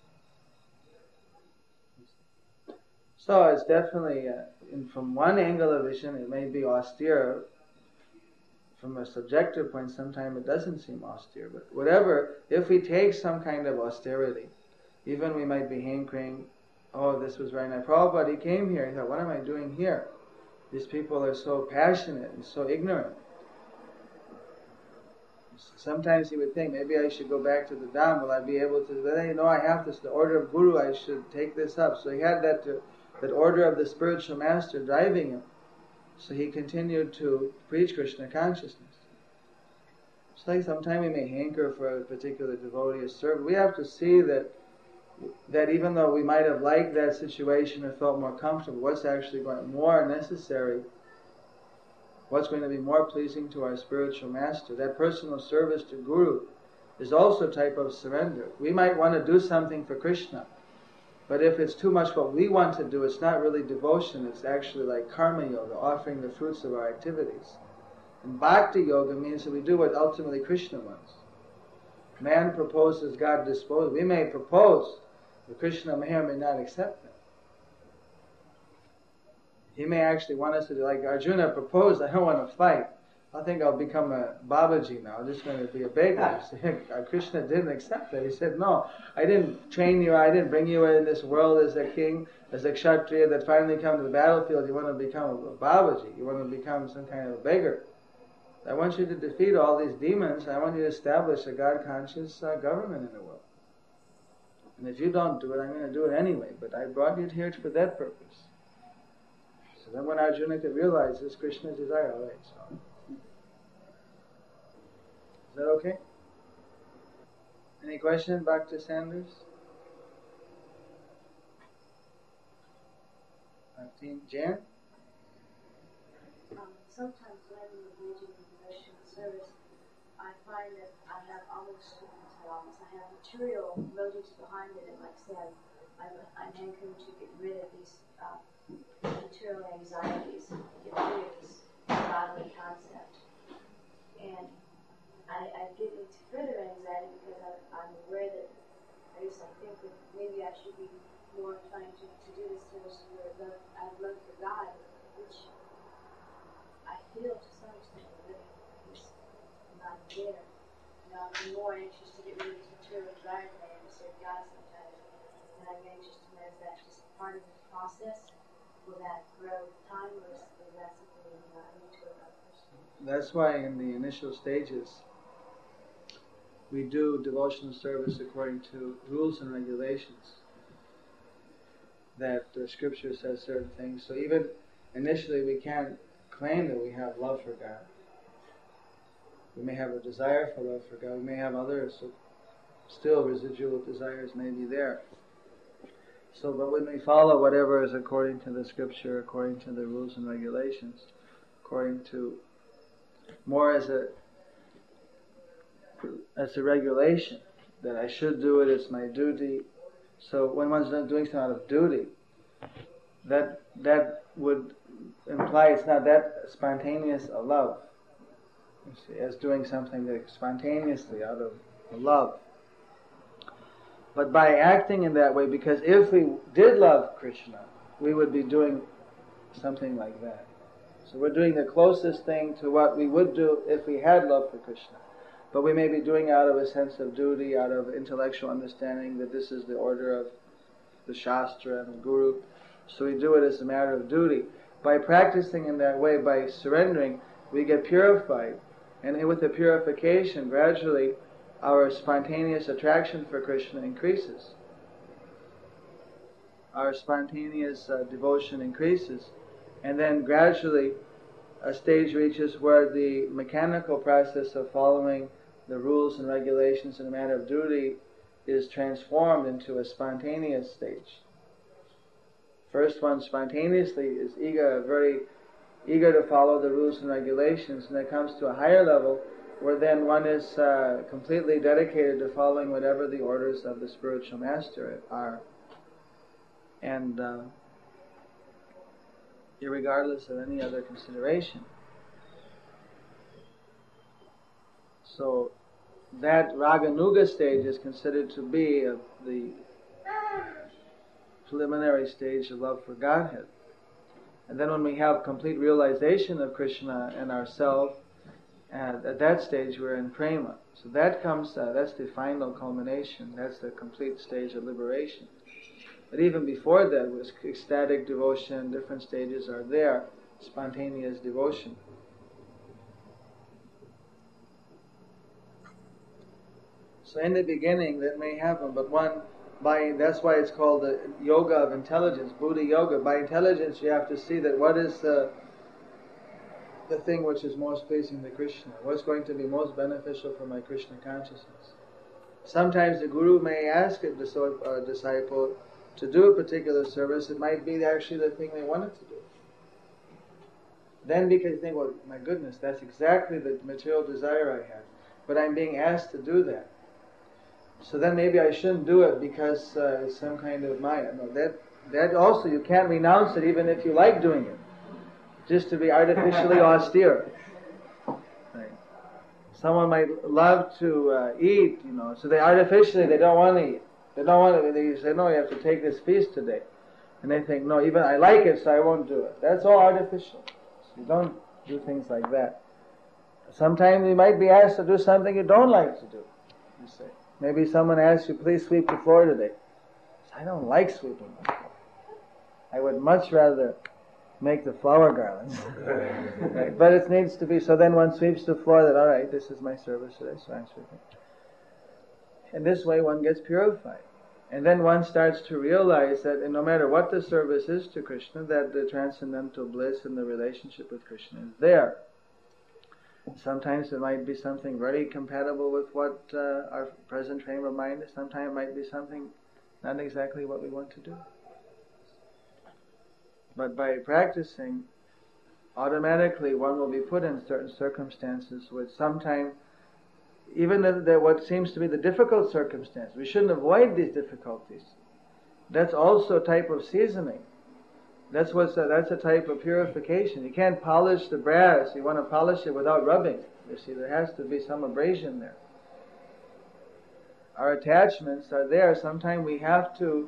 So it's definitely, from one angle of vision, it may be austere. From a subjective point, sometimes it doesn't seem austere. But whatever, if we take some kind of austerity, even we might be hankering, oh, this was very nice. Prabhupada, he came here, he thought, what am I doing here? These people are so passionate and so ignorant. Sometimes he would think, maybe I should go back to the Dham, will I be able to? But then, I have this, the order of Guru, I should take this up. So he had that order of the spiritual master driving him. So he continued to preach Krishna consciousness. It's like sometimes we may hanker for a particular devotee or servant. We have to see that even though we might have liked that situation or felt more comfortable, what's actually more necessary, what's going to be more pleasing to our spiritual master. That personal service to Guru is also a type of surrender. We might want to do something for Krishna, but if it's too much what we want to do, it's not really devotion, it's actually like karma yoga, offering the fruits of our activities. And bhakti yoga means that we do what ultimately Krishna wants. Man proposes, God disposes. We may propose, but Krishna may or may not accept it. He may actually want us to do, like Arjuna proposed, I don't want to fight. I think I'll become a Babaji now. I'm just going to be a beggar. Krishna didn't accept that. He said, no, I didn't train you, I didn't bring you in this world as a king, as a kshatriya that finally come to the battlefield. You want to become a Babaji. You want to become some kind of a beggar. I want you to defeat all these demons. I want you to establish a God-conscious government in the world. And if you don't do it, I'm going to do it anyway. But I brought you here for that purpose. So then when Arjuna could realize this, Krishna's desire, all right, so... Is that okay? Any question, Dr. Sanders? Jan? Sometimes when I'm engaging in devotional service, I find that I have I have material motives behind it, and like I said, I'm hankering to get rid of these material anxieties, get rid of this godly concept. And I get into further anxiety because I'm aware that I think that maybe I should be more inclined to do this service where I've loved for God, which I feel to some extent that is not there. I'm more anxious to get rid of these material desires than I am to serve God sometimes. And I'm anxious to know, is that just part of the process? Will that grow with time, or is that something I need to work on personally? That's why in the initial stages we do devotional service according to rules and regulations. That the scripture says certain things. So even initially we can't claim that we have love for God. We may have a desire for love for God. We may have others, so still residual desires may be there. So, but when we follow whatever is according to the scripture, according to the rules and regulations, according to more as a regulation, that I should do it, it's my duty. So when one's not doing something out of duty, that would imply it's not that spontaneous a love, you see, as doing something that spontaneously out of love. But by acting in that way, because if we did love Krishna, we would be doing something like that. So we're doing the closest thing to what we would do if we had love for Krishna. But we may be doing out of a sense of duty, out of intellectual understanding that this is the order of the Shastra and the Guru. So we do it as a matter of duty. By practicing in that way, by surrendering, we get purified. And with the purification, gradually, our spontaneous attraction for Krishna increases. Our spontaneous devotion increases. And then gradually, a stage reaches where the mechanical process of following the rules and regulations in a matter of duty is transformed into a spontaneous stage. First one spontaneously is very eager to follow the rules and regulations, and it comes to a higher level where then one is completely dedicated to following whatever the orders of the spiritual master are. And irregardless of any other consideration. So that Raganuga stage is considered to be the preliminary stage of love for Godhead. And then when we have complete realization of Krishna and ourselves, at that stage we're in prema. So that comes, that's the final culmination, that's the complete stage of liberation. But even before that was ecstatic devotion, different stages are there, spontaneous devotion. So in the beginning that may happen, but that's why it's called the yoga of intelligence, Buddha yoga. By intelligence you have to see that what is the thing which is most pleasing to Krishna, what's going to be most beneficial for my Krishna consciousness. Sometimes the Guru may ask a disciple to do a particular service, it might be actually the thing they wanted to do. Then because you think, well, my goodness, that's exactly the material desire I had, but I'm being asked to do that. So then maybe I shouldn't do it because it's some kind of Maya. No, that also, you can't renounce it even if you like doing it, just to be artificially austere. Right. Someone might love to eat, so they don't want to eat. They say, no, you have to take this feast today. And they think, no, even I like it, so I won't do it. That's all artificial. So you don't do things like that. Sometimes you might be asked to do something you don't like to do, you say. Maybe someone asks you, please sweep the floor today. I don't like sweeping the floor. I would much rather make the flower garlands. Right? But it needs to be, so then one sweeps the floor that, all right, this is my service today, so I'm sweeping. And this way one gets purified. And then one starts to realize that no matter what the service is to Krishna, that the transcendental bliss and the relationship with Krishna is there. Sometimes it might be something very compatible with what our present frame of mind is. Sometimes it might be something not exactly what we want to do. But by practicing, automatically one will be put in certain circumstances which sometimes, even what seems to be the difficult circumstance, we shouldn't avoid these difficulties. That's also a type of seasoning. That's a type of purification. You can't polish the brass. You want to polish it without rubbing. You see, there has to be some abrasion there. Our attachments are there. Sometimes we have to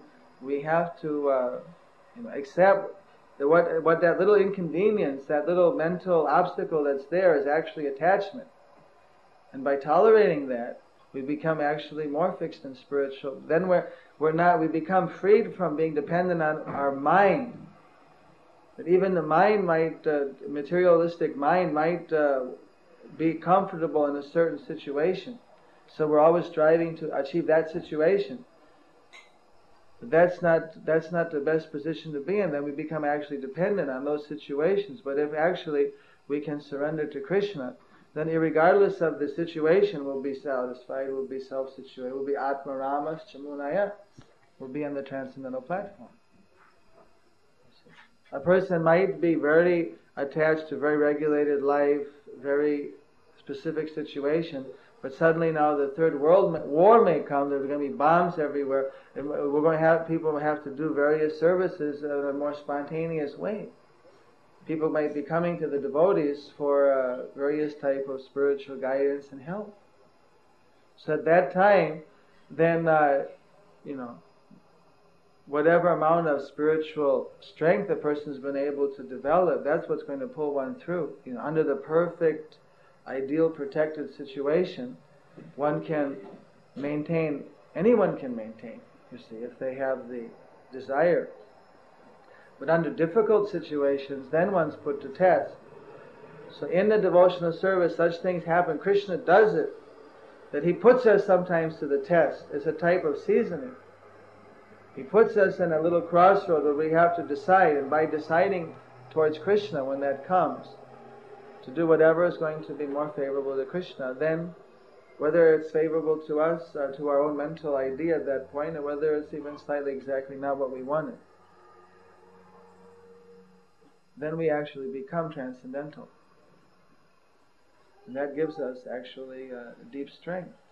accept that what that little inconvenience, that little mental obstacle that's there is actually attachment. And by tolerating that, we become actually more fixed and spiritual. Then we become freed from being dependent on our mind. That even the mind materialistic mind might be comfortable in a certain situation. So we're always striving to achieve that situation. But that's not the best position to be in. Then we become actually dependent on those situations. But if actually we can surrender to Krishna, then irregardless of the situation, we'll be satisfied, we'll be self-situated, we'll be Atma Ramas Chamunaya, we'll be on the transcendental platform. A person might be very attached to very regulated life, very specific situation, but suddenly now the third world war may come, there's going to be bombs everywhere, and we're going to have people have to do various services in a more spontaneous way. People might be coming to the devotees for various type of spiritual guidance and help. So at that time, then, whatever amount of spiritual strength a person's been able to develop, that's what's going to pull one through. Under the perfect, ideal, protected situation, anyone can maintain, you see, if they have the desire. But under difficult situations, then one's put to test. So in the devotional service, such things happen. Krishna does it, that he puts us sometimes to the test. It's a type of seasoning. He puts us in a little crossroad where we have to decide, and by deciding towards Krishna when that comes, to do whatever is going to be more favorable to Krishna, then whether it's favorable to us or to our own mental idea at that point, or whether it's even slightly exactly not what we wanted. then we actually become transcendental. And that gives us actually deep strength.